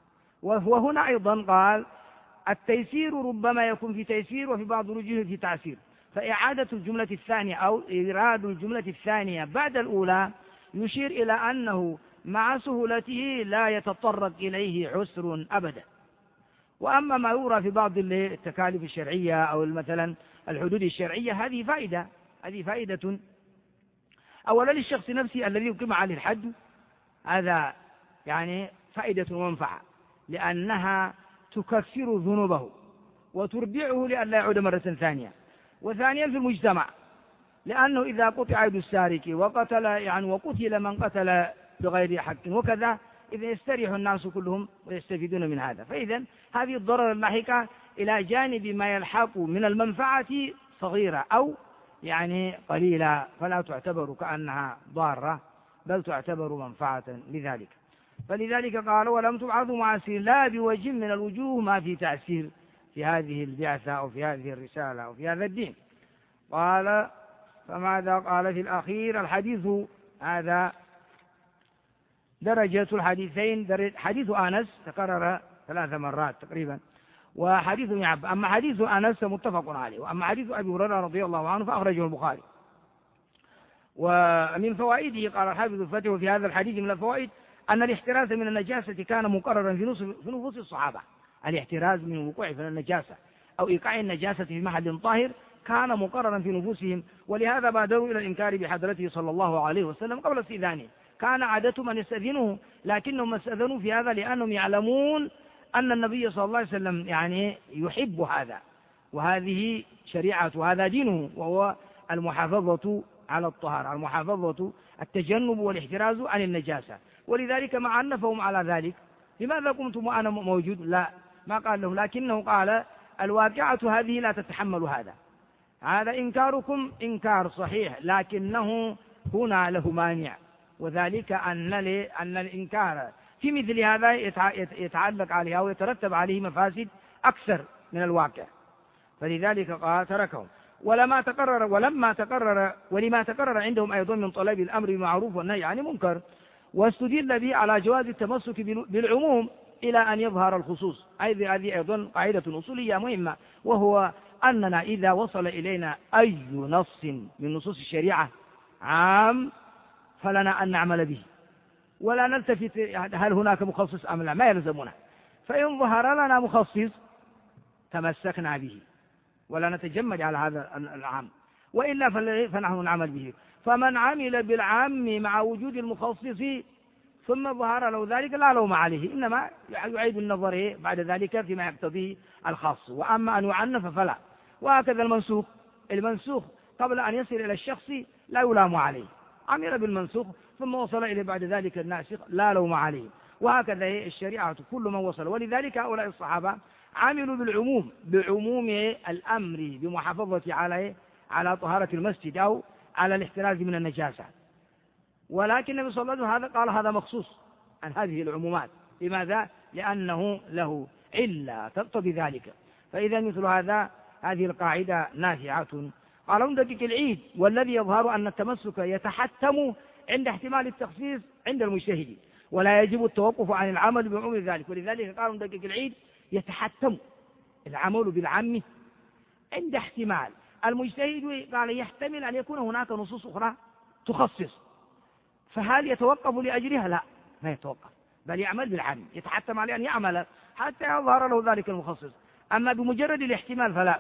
وهنا أيضا قال التيسير ربما يكون في تيسير وفي بعض الوجوه في تعسير، فإعادة الجملة الثانية أو إيراد الجملة الثانية بعد الأولى يشير إلى أنه مع سهولته لا يتطرق إليه عسر أبدا. وأما ما يرى في بعض التكاليف الشرعية أو مثلا الحدود الشرعية هذه فائدة هذه فائدة أولا للشخص نفسه الذي يقيم عليه الحد، هذا يعني فائدة ومنفعة، لأنها تكفر ذنوبه وترجعه لئلا يعود مرة ثانية. وثانيا في المجتمع، لأنه إذا قطع يد السارق وقتل يعني وقتل من قتل بغير حق وكذا، إذا يستريح الناس كلهم ويستفيدون من هذا. فإذا هذه الضرر اللاحقة إلى جانب ما يلحق من المنفعة صغيرة أو يعني قليلة، فلا تعتبر كأنها ضارة بل تعتبر منفعة لذلك. فلذلك قال ولم تبعثوا معسير لا بوجه من الوجوه ما في تأثير في هذه البعثة أو في هذه الرسالة أو في هذا الدين. قال فماذا قال في الأخير؟ الحديث هذا درجة الحديثين درجة حديث أنس تكرر ثلاث مرات تقريبا، وحديث ابن عباس. أما حديث أنس متفق عليه، وأما حديث أبي هريرة رضي الله عنه فأخرجه البخاري. ومن فوائده قال الحافظ الفتح في هذا الحديث من الفوائد أن الاحتراز من النجاسة كان مقررا في نفوس الصحابة. الاحتراز من الوقوع في النجاسة أو إيقاع النجاسة في محل طاهر كان مقررا في نفوسهم، ولهذا بادروا إلى الإنكار بحضرته صلى الله عليه وسلم قبل استئذانه. كان عادتهم أن يستأذنوه، لكنهم استأذنوا في هذا لأنهم يعلمون أن النبي صلى الله عليه وسلم يعني يحب هذا، وهذه شريعة وهذا دينه، وهو المحافظة على الطهارة، المحافظة التجنب والاحتراز عن النجاسة. ولذلك مع أنفهم على ذلك لماذا قمتم وأنا موجود؟ لا، ما قال له، لكنه قال الواقعة هذه لا تتحمل هذا، هذا إنكاركم إنكار صحيح، لكنه هنا له مانع، وذلك أن أن الإنكار في مثل هذا يتعلق عليها ويترتب عليه مفاسد أكثر من الواقع، فلذلك قال تركهم. ولما تقرر ولما تقرر ولما تقرر عندهم أيضا من طلب الأمر بالمعروف والنهي عن المنكر، واستدل به على جواز التمسك بالعموم إلى أن يظهر الخصوص. هذه أيضا قاعدة أصولية مهمة، وهو أننا إذا وصل إلينا أي نص من نصوص الشريعة عام فلنا أن نعمل به ولا نلتفت هل هناك مخصص أم لا، ما يلزمنا. فإن ظهر لنا مخصص تمسكنا به ولا نتجمد على هذا العام، وإلا فنحن نعمل به. فمن عمل بالعام مع وجود المخصص ثم ظهر له ذلك لا لوم عليه، إنما يعيد النظر بعد ذلك فيما يقتضيه الخاص. وأما أن يعنف فلا. وهكذا المنسوخ، المنسوخ قبل أن يصل إلى الشخص لا يلام عليه، عمل بالمنسوخ ثم وصل إلى بعد ذلك الناسخ لا لوم عليه. وهكذا الشريعة كل من وصل. ولذلك هؤلاء الصحابة عملوا بالعموم، بعموم الأمر بمحافظة على على طهارة المسجد أو على الاحتراز من النجاسة. ولكن النبي صلى الله عليه وسلم هذا قال هذا مخصوص عن هذه العمومات. لماذا؟ لأنه له علة تقتضي ذلك. فإذا مثل هذا هذه القاعدة نافعة. قال مدقق العيد والذي يظهر أن التمسك يتحتم عند احتمال التخصيص عند المجتهد، ولا يجب التوقف عن العمل بعموم ذلك. ولذلك قال مدقق العيد يتحتم العمل بالعم عند احتمال. المجتهد قال يحتمل أن يكون هناك نصوص أخرى تخصص، فهل يتوقف لأجلها؟ لا، ما يتوقف، بل يعمل بالعم، يتحتم عليه أن يعمل حتى يظهر له ذلك المخصص. أما بمجرد الاحتمال فلا،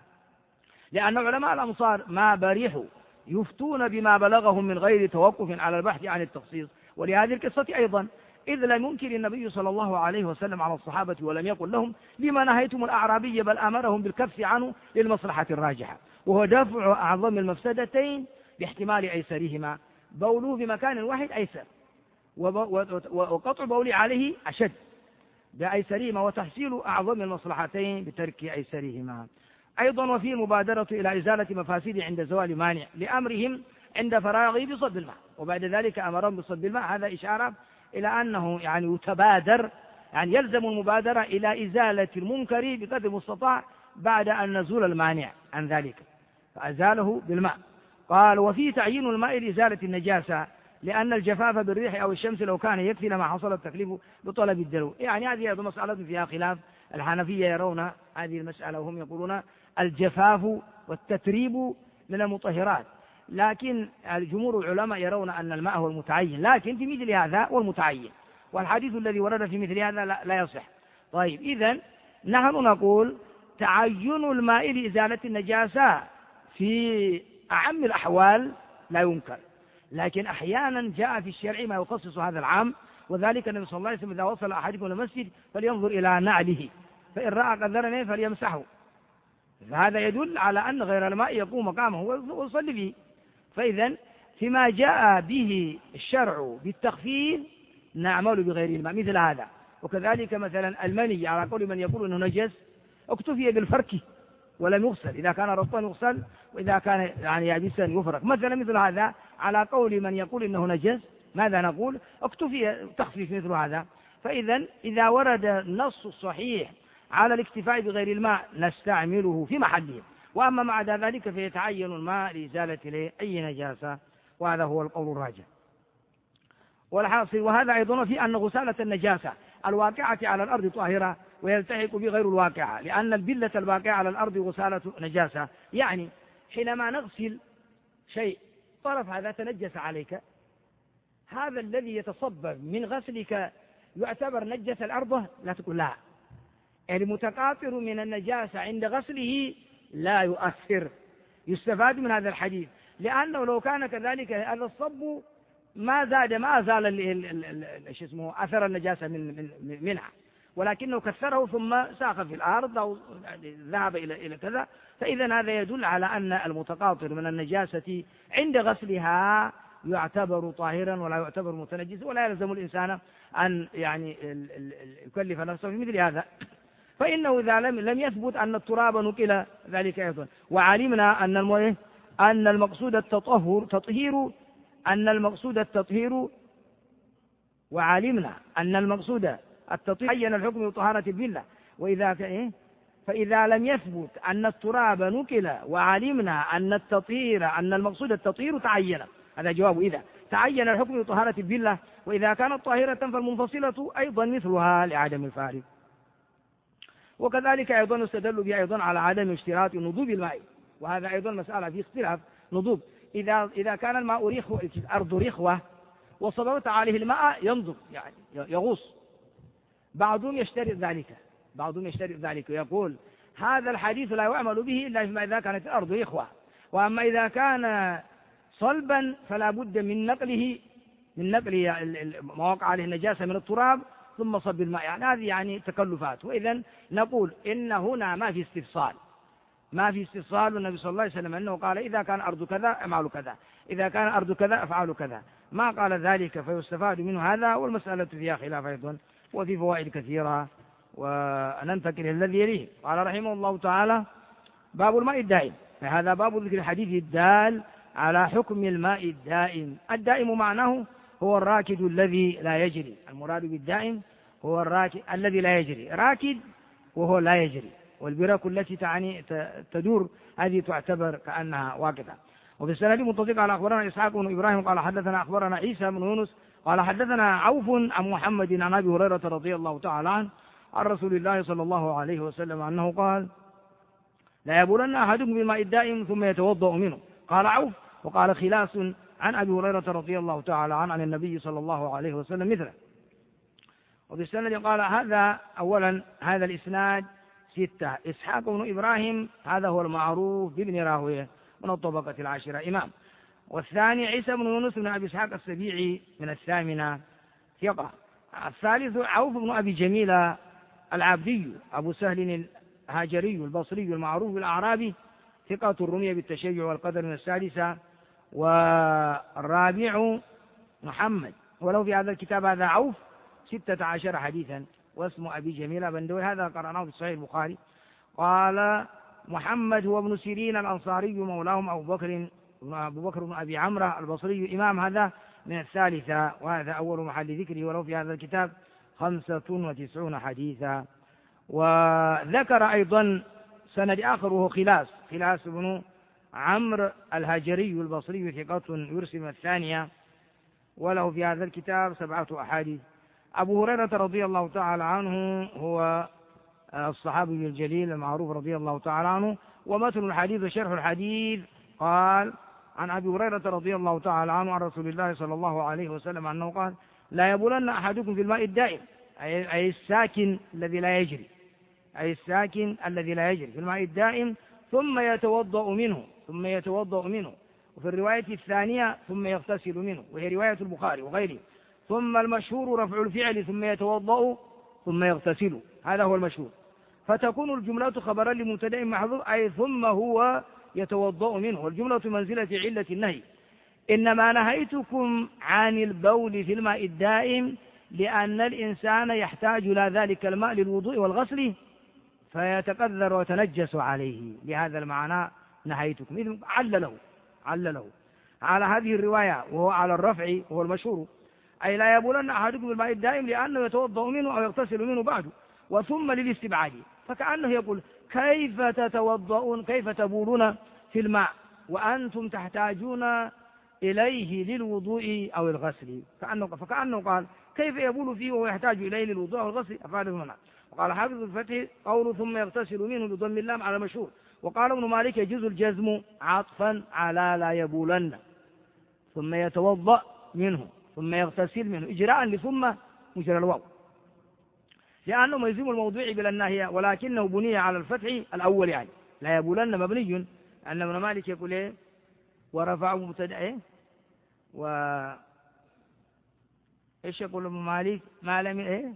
لأن علماء الأمصار ما بريحوا يفتون بما بلغهم من غير توقف على البحث عن التخصيص. ولهذه القصة أيضا إذ لم ينكر النبي صلى الله عليه وسلم على الصحابة ولم يقل لهم لما نهيتم الأعرابي، بل أمرهم بالكف عنه للمصلحة الراجحة، وهو دفع أعظم المفسدتين باحتمال أيسرهما. بوله في مكان واحد أيسر، وقطع بولي عليه أشد بأيسرهما، وتحصيل أعظم المصلحتين بترك أيسرهما. أيضا وفي المبادرة إلى إزالة مفاسد عند زوال مانع لأمرهم عند فراغه بصب الماء، وبعد ذلك أمرهم بصب الماء. هذا إشارة إلى أنه يعني يتبادر، يعني يلزم المبادرة إلى إزالة المنكر بقدر المستطاع بعد أن نزول المانع عن ذلك، فأزاله بالماء. قال وفي تعيين الماء لإزالة النجاسة، لأن الجفاف بالريح أو الشمس لو كان يكفي لما حصل التكليف بطلب الدلو. يعني هذه مسألة فيها خلاف، الحنفية يرون هذه المسألة وهم يقولون الجفاف والتتريب من المطهرات، لكن الجمهور العلماء يرون أن الماء هو المتعين، لكن في مثل هذا هو المتعين، والحديث الذي ورد في مثل هذا لا, لا يصح. طيب إذن نحن نقول تعين الماء لإزالة النجاسة في أعم الأحوال لا ينكر، لكن أحيانا جاء في الشرع ما يخصص هذا العام، وذلك النبي صلى الله عليه وسلم إذا وصل أحدكم إلى المسجد فلينظر إلى نعله، فإن رأى قدرنه فليمسحه، فهذا يدل على أن غير الماء يقوم مقامه ويصلي فيه. فإذا فيما جاء به الشرع بالتخفيف نعمل بغير الماء مثل هذا. وكذلك مثلا المني على قول من يقول أنه نجس اكتفي بالفرك ولم يغسل، إذا كان رطبا يغسل وإذا كان يعني يابسا يفرك مثلا، مثل هذا على قول من يقول إنه نجس ماذا نقول؟ اكتفي تخفيف مثل هذا. فإذا إذا ورد النص الصحيح على الاكتفاء بغير الماء نستعمله في محله، وأما مع ذلك فيتعين الماء لإزالة أي نجاسة، وهذا هو القول الراجح. والحاصل وهذا أيضا في أن غسالة النجاسة الواقعة على الأرض طاهرة ويلتحق بغير الواقعة، لأن البلة الواقعة على الأرض غسالة نجاسة. يعني حينما نغسل شيء طرف هذا تنجس عليك، هذا الذي يتصبب من غسلك يعتبر نجس الأرض؟ لا تقول لا، المتقاطر من النجاسة عند غسله لا يؤثر. يستفاد من هذا الحديث، لأنه لو كان كذلك هذا الصب ما زاد ما زال ايش اسمه أثر النجاسة من منها، ولكنه كثره ثم ساق في الأرض أو ذهب إلى إلى كذا. فإذا هذا يدل على أن المتقاطر من النجاسة عند غسلها يعتبر طاهرا ولا يعتبر متنجس، ولا يلزم الإنسان أن يعني يكلف نفسه في مثل هذا. فإنه إذا لم لم يثبت أن التراب نقل ذلك أيضا، وعلمنا أن المويه أن المقصود التطهر تطهير أن المقصود التطهير وعلمنا أن المقصود التطهير عين الحكم بطهارة البلة، وإذا إيه؟ فإذا لم يثبت أن التراب نقل وعلمنا أن التطهير أن المقصود التطهير تعين، هذا جواب إذا تعين الحكم بطهارة البلة، وإذا كانت طاهرة فالمنفصلة أيضا مثلها لعدم الفارق. وكذلك أيضا يستدل به أيضا على عدم اشتراط نضوب الماء، وهذا أيضا مسألة في اختلاف نضوب. إذا إذا كان الماء رخوة الأرض رخوة وصببت عليه الماء ينضب يعني يغوص، بعضهم يشترط ذلك بعضهم يشترط ذلك ويقول هذا الحديث لا يعمل به إلا فيما إذا كانت الأرض رخوة، وأما إذا كان صلبا فلا بد من نقله من نقل ما وقع عليه النجاسة من التراب ثم صب الماء، يعني هذه يعني تكلفات. وإذا نقول إن هنا ما في استفصال ما في استفصال والنبي صلى الله عليه وسلم أنه قال إذا كان أرض كذا افعلوا كذا، إذا كان أرض كذا افعلوا كذا، ما قال ذلك، فيستفاد منه هذا. والمسألة فيها خلاف أيضا وفي فوائد كثيرة. وننتقل إلى الذي يليه. قال رحمه الله تعالى: باب الماء الدائم. فهذا باب ذكر الحديث الدال على حكم الماء الدائم. الدائم معناه هو الراكد الذي لا يجري، المراد بالدائم هو الراكد الذي لا يجري، راكد وهو لا يجري، والبراك التي تعني تدور هذه تعتبر كأنها واقفة. وفي السند متصل قال أخبرنا إسحاق بن إبراهيم قال حدثنا أخبرنا عيسى بن يونس قال حدثنا عوف عن محمد عن أبي هريرة رضي الله تعالى عنه عن رسول الله صلى الله عليه وسلم أنه قال: لا يبولن أحدكم بالماء الدائم ثم يتوضأ منه. قال عوف وقال خلاس عن أبي هريرة رضي الله تعالى عنه عن النبي صلى الله عليه وسلم مثله. وفي السند قال هذا أولا هذا الإسناد ستة. إسحاق بن إبراهيم هذا هو المعروف بابن راهويه من الطبقة العاشرة إمام. والثاني عيسى بن يونس بن أبي إسحاق السبيعي من الثامنة ثقة. الثالث عوف بن أبي جميلة العبدي أبو سهل الهاجري البصري المعروف بالأعرابي ثقة الرمية بالتشيع والقدر من السادسة. والرابع محمد، ولو في هذا الكتاب هذا عوف ستة عشر حديثا، واسم أبي جميلة بندوي هذا قرأناه في صحيح البخاري. قال محمد هو ابن سيرين الأنصاري مولاهم أبو بكر أبو بكر بن أبي عمرو البصري إمام، هذا من الثالثة، وهذا أول محل ذكره، ولو في هذا الكتاب خمسة وتسعون حديثا. وذكر أيضا سند آخر وهو خلاس خلاس بن عمرو الهاجري البصري ثقة يرسم الثانية، وله في هذا الكتاب سبعة أحاديث. أبو هريرة رضي الله تعالى عنه هو الصحابي الجليل المعروف رضي الله تعالى عنه. ومثل الحديث وشرح الحديث قال عن أبي هريرة رضي الله تعالى عنه عن رسول الله صلى الله عليه وسلم أنه قال: لا يبولن أحدكم في الماء الدائم، أي الساكن الذي لا يجري أي الساكن الذي لا يجري في الماء الدائم ثم يتوضأ منه ثم يتوضأ منه وفي الرواية الثانية ثم يغتسل منه، وهي رواية البخاري وغيره. ثم المشهور رفع الفعل ثم يتوضأ ثم يغتسل، هذا هو المشهور. فتكون الجملة خبرا لمبتدأ محذوف، أي ثم هو يتوضأ منه، والجملة منزلة علة النهي. إنما نهيتكم عن البول في الماء الدائم لأن الإنسان يحتاج إلى ذلك الماء للوضوء والغسل فيتقذر ويتنجس عليه، لهذا المعنى نهيتكم. إذن علله علله على هذه الرواية وهو على الرفع وهو المشهور، أي لا يبولن أحدكم بالماء الدائم لأنه يتوضأ منه أو يغتسل منه بعد، وثم للاستبعاد، فكأنه يقول كيف تتوضؤون كيف تبولون في الماء وأنتم تحتاجون إليه للوضوء أو الغسل، كأنه فكأنه قال كيف يبول فيه وهو يحتاج إليه للوضوء أو الغسل، أفاد المعنى. وقال حافظ الفتح قول ثم يغتسل منه بضم اللام على المشهور. وقال ابن مالك يجوز الجزم عطفا على لا يبولن، ثم يتوضأ منه ثم يغتسل منه إجراء لثم مجرى الواو، لأنه ملزم الموضوع بلا الناهية، ولكنه بني على الفتح الأول، يعني لا يبولن مبني، أن ابن مالك يقول إيه ورفعه مبتدأ إيه و إيش يقول ابن مالك ما لم إيه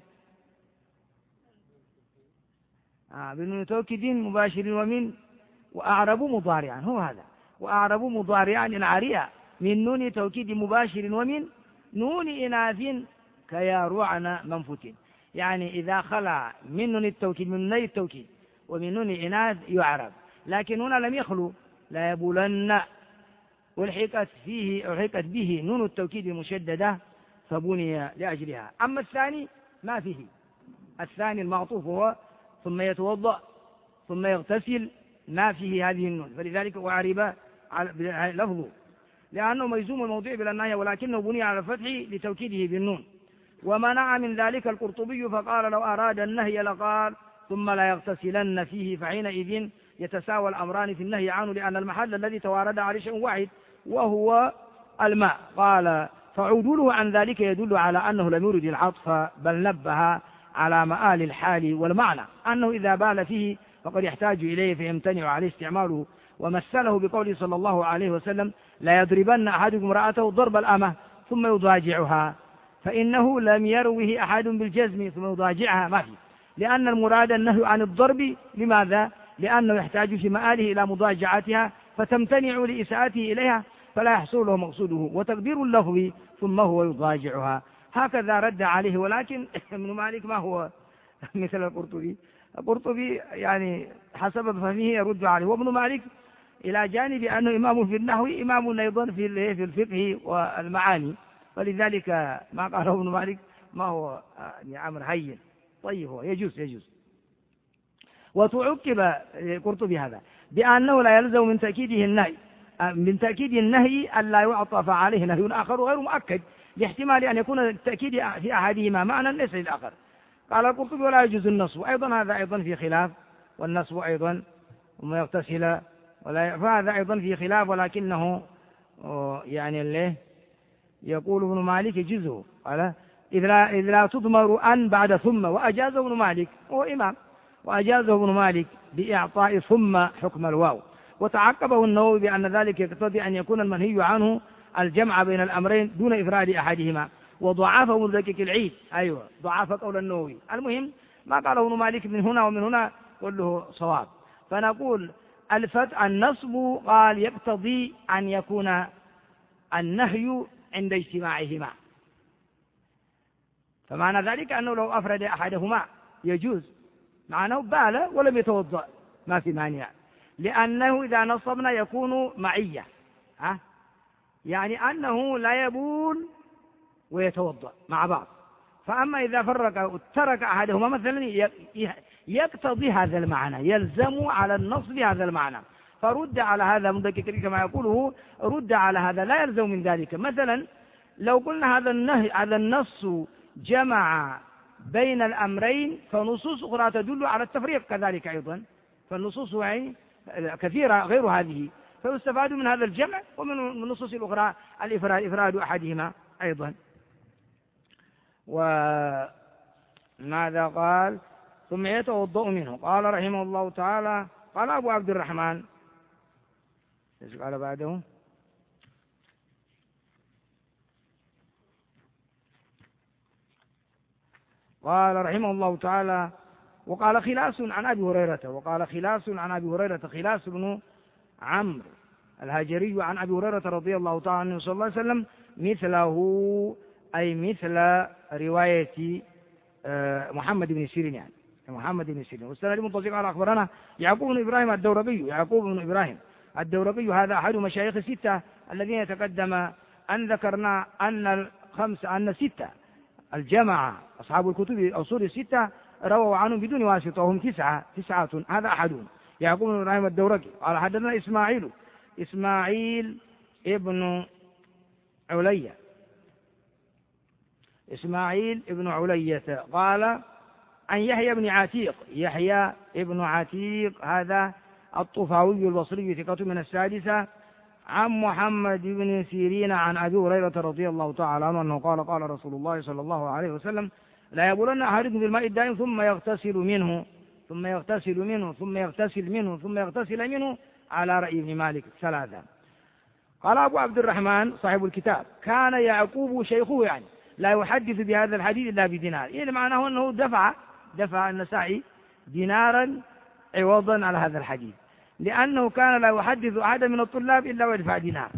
آه بنون توكيد مباشر ومن وأعرب مضارعا، هو هذا وأعرب مضارعا عارية من نون توكيد مباشر ومن نون إناث كياروعن منفوت، يعني إذا خلع من نون التوكيد من نون التوكيد ومن نون إناث يعرب، لكن هنا لم يخلو لا يبولن، والحقت فيه ألحقت به نون التوكيد المشددة فبني لأجلها. أما الثاني ما فيه، الثاني المعطوف هو ثم يتوضأ ثم يغتسل ما فيه هذه النون، فلذلك أعرب لفظه لأنه مجزوم الموضوع بلا النهي، ولكنه بني على الفتح لتوكيده بالنون. ومنع من ذلك القرطبي فقال لو أراد النهي لقال ثم لا يغتسلن فيه، فحينئذ يتساوى الأمران في النهي عنه، لأن المحل الذي توارد عليه شيء واحد وهو الماء. قال فعدوله عن ذلك يدل على أنه لم يرد العطف، بل نبه على مآل الحال والمعنى، أنه إذا بال فيه فقد يحتاج إليه فيمتنع عليه استعماله. ومثله بقوله صلى الله عليه وسلم لا يضربن أحدكم امرأته ضرب الأمة ثم يضاجعها، فإنه لم يروه أحد بالجزم ثم يضاجعها ما فيه، لأن المراد النهي عن الضرب. لماذا؟ لأنه يحتاج في مآله إلى مضاجعتها فتمتنع لإساءته إليها فلا يحصل له مقصوده، وتقدير اللفظ ثم هو يضاجعها. هكذا رد عليه، ولكن ابن مالك ما هو مثل القرطبي. القرطبي يعني حسب فهمه يرد عليه، وابن مالك إلى جانب أنه إمام في النحو إمام أيضا في في الفقه والمعاني، ولذلك ما قاله ابن مالك ما هو يعني أمر هين. طيب هو يجوز يجوز. وتعقب القرطبي هذا بأنه لا يلزم من تأكيده النهي من تأكيد النهي أن لا يعطف عليه نهي آخر غير مؤكد، لاحتمال أن يكون التأكيد في أحدهما معنى ليس للآخر. قال القرطبي ولا يجوز النصب، أيضا هذا أيضا في خلاف، والنصب أيضا وما يغتسل ولا، فهذا أيضا في خلاف، ولكنه يعني اللي يقول ابن مالك يجوزه، قال إذ لا, إذ لا تضمر أن بعد ثم، وأجازه ابن مالك هو إمام، وأجازه ابن مالك بإعطاء ثم حكم الواو. وتعقبه النووي بأن ذلك يقتضي أن يكون المنهي عنه الجمع بين الأمرين دون إفراد أحدهما، وضعافه مدقق العيد. أيوة ضعاف قول النووي. المهم ما قاله ابن مالك من هنا ومن هنا كله صواب. فنقول الفتح النصب قال يقتضي أن يكون النهي عند اجتماعهما، فمعنى ذلك أنه لو أفرد أحدهما يجوز، معناه بال ولم يتوضأ ما في مانع، لأنه إذا نصبنا يكون معية، ها؟ يعني أنه لا يبول ويتوضأ مع بعض. فأما إذا فرق وترك أحدهما مثلا يقتضي هذا المعنى، يلزم على النصب هذا المعنى، فرد على هذا مدقق كما يقوله، رد على هذا لا يلزم من ذلك. مثلا لو قلنا هذا النهي هذا النص جمع بين الأمرين، فنصوص أخرى تدل على التفريق كذلك أيضا، فالنصوص كثيرة غير هذه، فيستفاد من هذا الجمع، ومن النصوص الأخرى الإفراد إفراد أحدهما أيضا. وماذا قال؟ ثم يتوضأ منه. قال رحمه الله تعالى قال أبو عبد الرحمن، ايش قال بعده؟ قال رحمه الله تعالى: وقال خلاس عن أبي هريرة وقال خلاس عن أبي هريرة خلاس بن عمرو الهاجري عن أبي هريرة رضي الله تعالى عنه صلى الله عليه وسلم مثله، أي مثل رواية محمد بن سيرين، يعني محمد بن سيرين. والسند منطلق على أخبرنا يعقوب بن إبراهيم الدورقي يعقوب بن إبراهيم الدورقي هذا أحد مشايخ الستة الذين يتقدم أن ذكرنا أن الخمسة أن الستة الجماعة أصحاب الكتب الأصول الستة رووا عنهم بدون واسطة وهم تسعة تسعة هذا أحدهم يعقوب بن إبراهيم الدورقي. قال حدثنا إسماعيل إسماعيل ابن علية إسماعيل ابن علية قال عن يحيى بن عتيق يحيى ابن عتيق هذا الطفاوي البصري ثقة من السادسة عن محمد بن سيرين عن أبي هريرة رضي الله تعالى عنه أنه قال قال رسول الله صلى الله عليه وسلم: لا يبولن أحدكم بالماء الدائم ثم يغتسل منه ثم يغتسل منه ثم يغتسل منه ثم يغتسل منه على رأي ابن مالك ثلاثة. قال أبو عبد الرحمن صاحب الكتاب: كان يعقوب شيخه يعني لا يحدث بهذا الحديث إلا بدينار، يعني معناه أنه دفع دفع النسائي دينارا عوضا على هذا الحديث، لأنه كان لا يحدث أحدا من الطلاب إلا ويدفع دينار.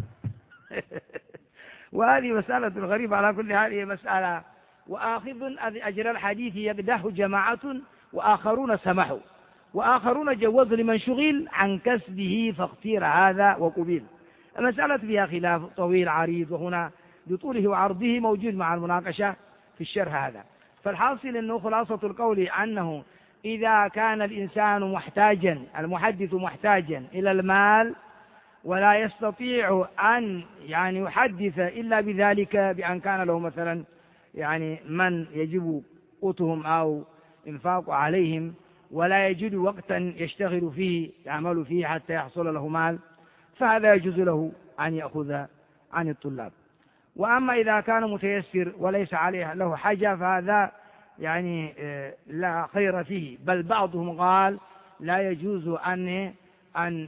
وهذه مسألة غريبة على كل حال، هي مسألة. وآخذ أجر الحديث يقده جماعة وآخرون سمحوا وآخرون جوزوا لمن شغل عن كسبه فاختير هذا وقبيل. المسألة فيها خلاف طويل عريض، وهنا بطوله وعرضه موجود مع المناقشة في الشرح هذا. فالحاصل أنه خلاصة القول أنه إذا كان الإنسان محتاجا المحدث محتاجا إلى المال ولا يستطيع أن يعني يحدث إلا بذلك، بأن كان له مثلا يعني من يجب قوتهم أو إنفاق عليهم ولا يجد وقتا يشتغل فيه يعمل فيه حتى يحصل له مال، فهذا يجوز له أن يأخذ عن الطلاب. وأما إذا كان متيسر وليس عليه له حاجة فهذا يعني لا خير فيه، بل بعضهم قال لا يجوز أن أن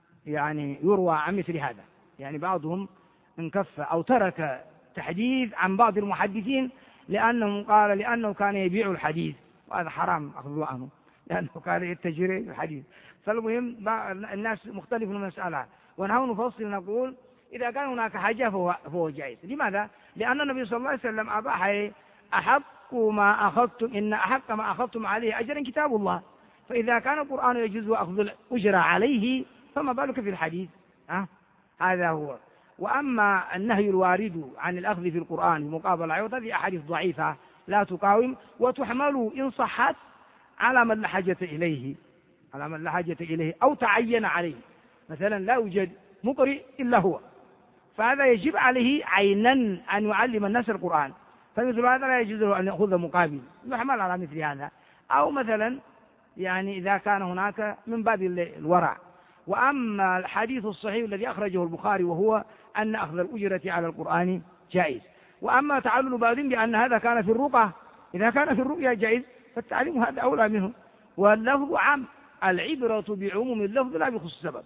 يعني يروى عن مثل هذا، يعني بعضهم انكف أو ترك تحديث عن بعض المحدثين لأنه قال لأنه كان يبيع الحديث، وهذا حرام أخذه عنه لأنه كان يتجر الحديث. فالمهم الناس مختلف من المسألة، ونحن نفصل نقول إذا كان هناك حاجة فهو, فهو جائز. لماذا؟ لأن النبي صلى الله عليه وسلم أباح أحق ما أخذتم إن أحق ما أخذتم عليه أجرا كتاب الله، فإذا كان القرآن يجوز أخذ الأجر عليه فما بالك في الحديث؟ أه؟ هذا هو. وأما النهي الوارد عن الأخذ في القرآن بمقابل عوض هذه أحاديث ضعيفة لا تقاوم، وتحمل إن صحت على من لا حاجة إليه على من لا حاجة إليه أو تعين عليه. مثلا لا يوجد مقرئ إلا هو، فهذا يجب عليه عينا أن يعلم الناس القرآن، فمثل هذا لا يجوز له أن يأخذ مقابل يحمل على مثل هذا. أو مثلا يعني إذا كان هناك من باب الورع. وأما الحديث الصحيح الذي أخرجه البخاري وهو أن أخذ الأجرة على القرآن جائز. وأما تعلل بعضهم بأن هذا كان في الرقى، إذا كان في الرقية جائز فالتعليم هذا أولى منه، واللفظ عام، العبرة بعموم اللفظ لا بخصوص السبب.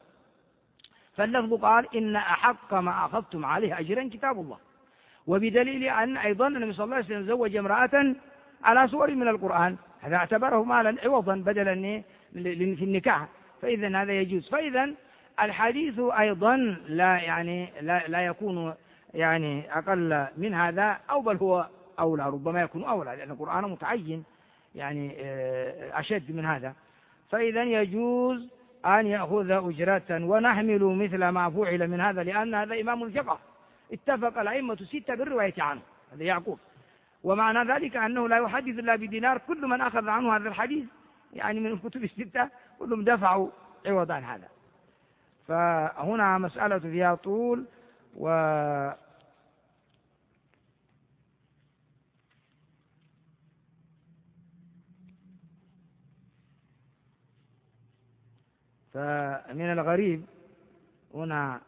فاللفظ قال إن أحق ما أخذتم عليه أجرا كتاب الله، وبدليل أن أيضا النبي صلى الله عليه وسلم زوج امرأة على سور من القرآن، هذا اعتبره مالا عوضا بدلا في النكاح، فإذا هذا يجوز. فإذا الحديث أيضا لا يعني لا, لا يكون يعني أقل من هذا، أو بل هو أولى، ربما يكون أولى لأن القرآن متعين يعني أشد من هذا. فإذا يجوز أن يأخذ أجرة، ونحمل مثل ما فعل من هذا لأن هذا إمام الثقة اتفق الأئمة ستة بالرواية عنه، هذا يعقوب. ومعنى ذلك أنه لا يحدث إلا بدينار، كل من أخذ عنه هذا الحديث يعني من الكتب الستة كلهم دفعوا عوض عن هذا. فهنا مسألة فيها طول. و فمن الغريب هنا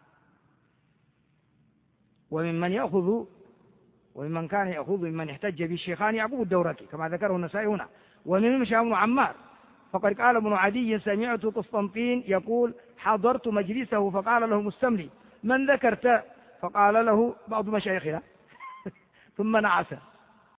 وممن يأخذ وممن كان يأخذ ممن احتج بالشيخان يعقوب الدورقي كما ذكره النسائي هنا، ومنهم هشام بن عمار. فقد قال ابن عدي سمعت قسطنطين يقول حضرت مجلسه فقال له مستملي من ذكرت؟ فقال له بعض مشايخنا ثم نعس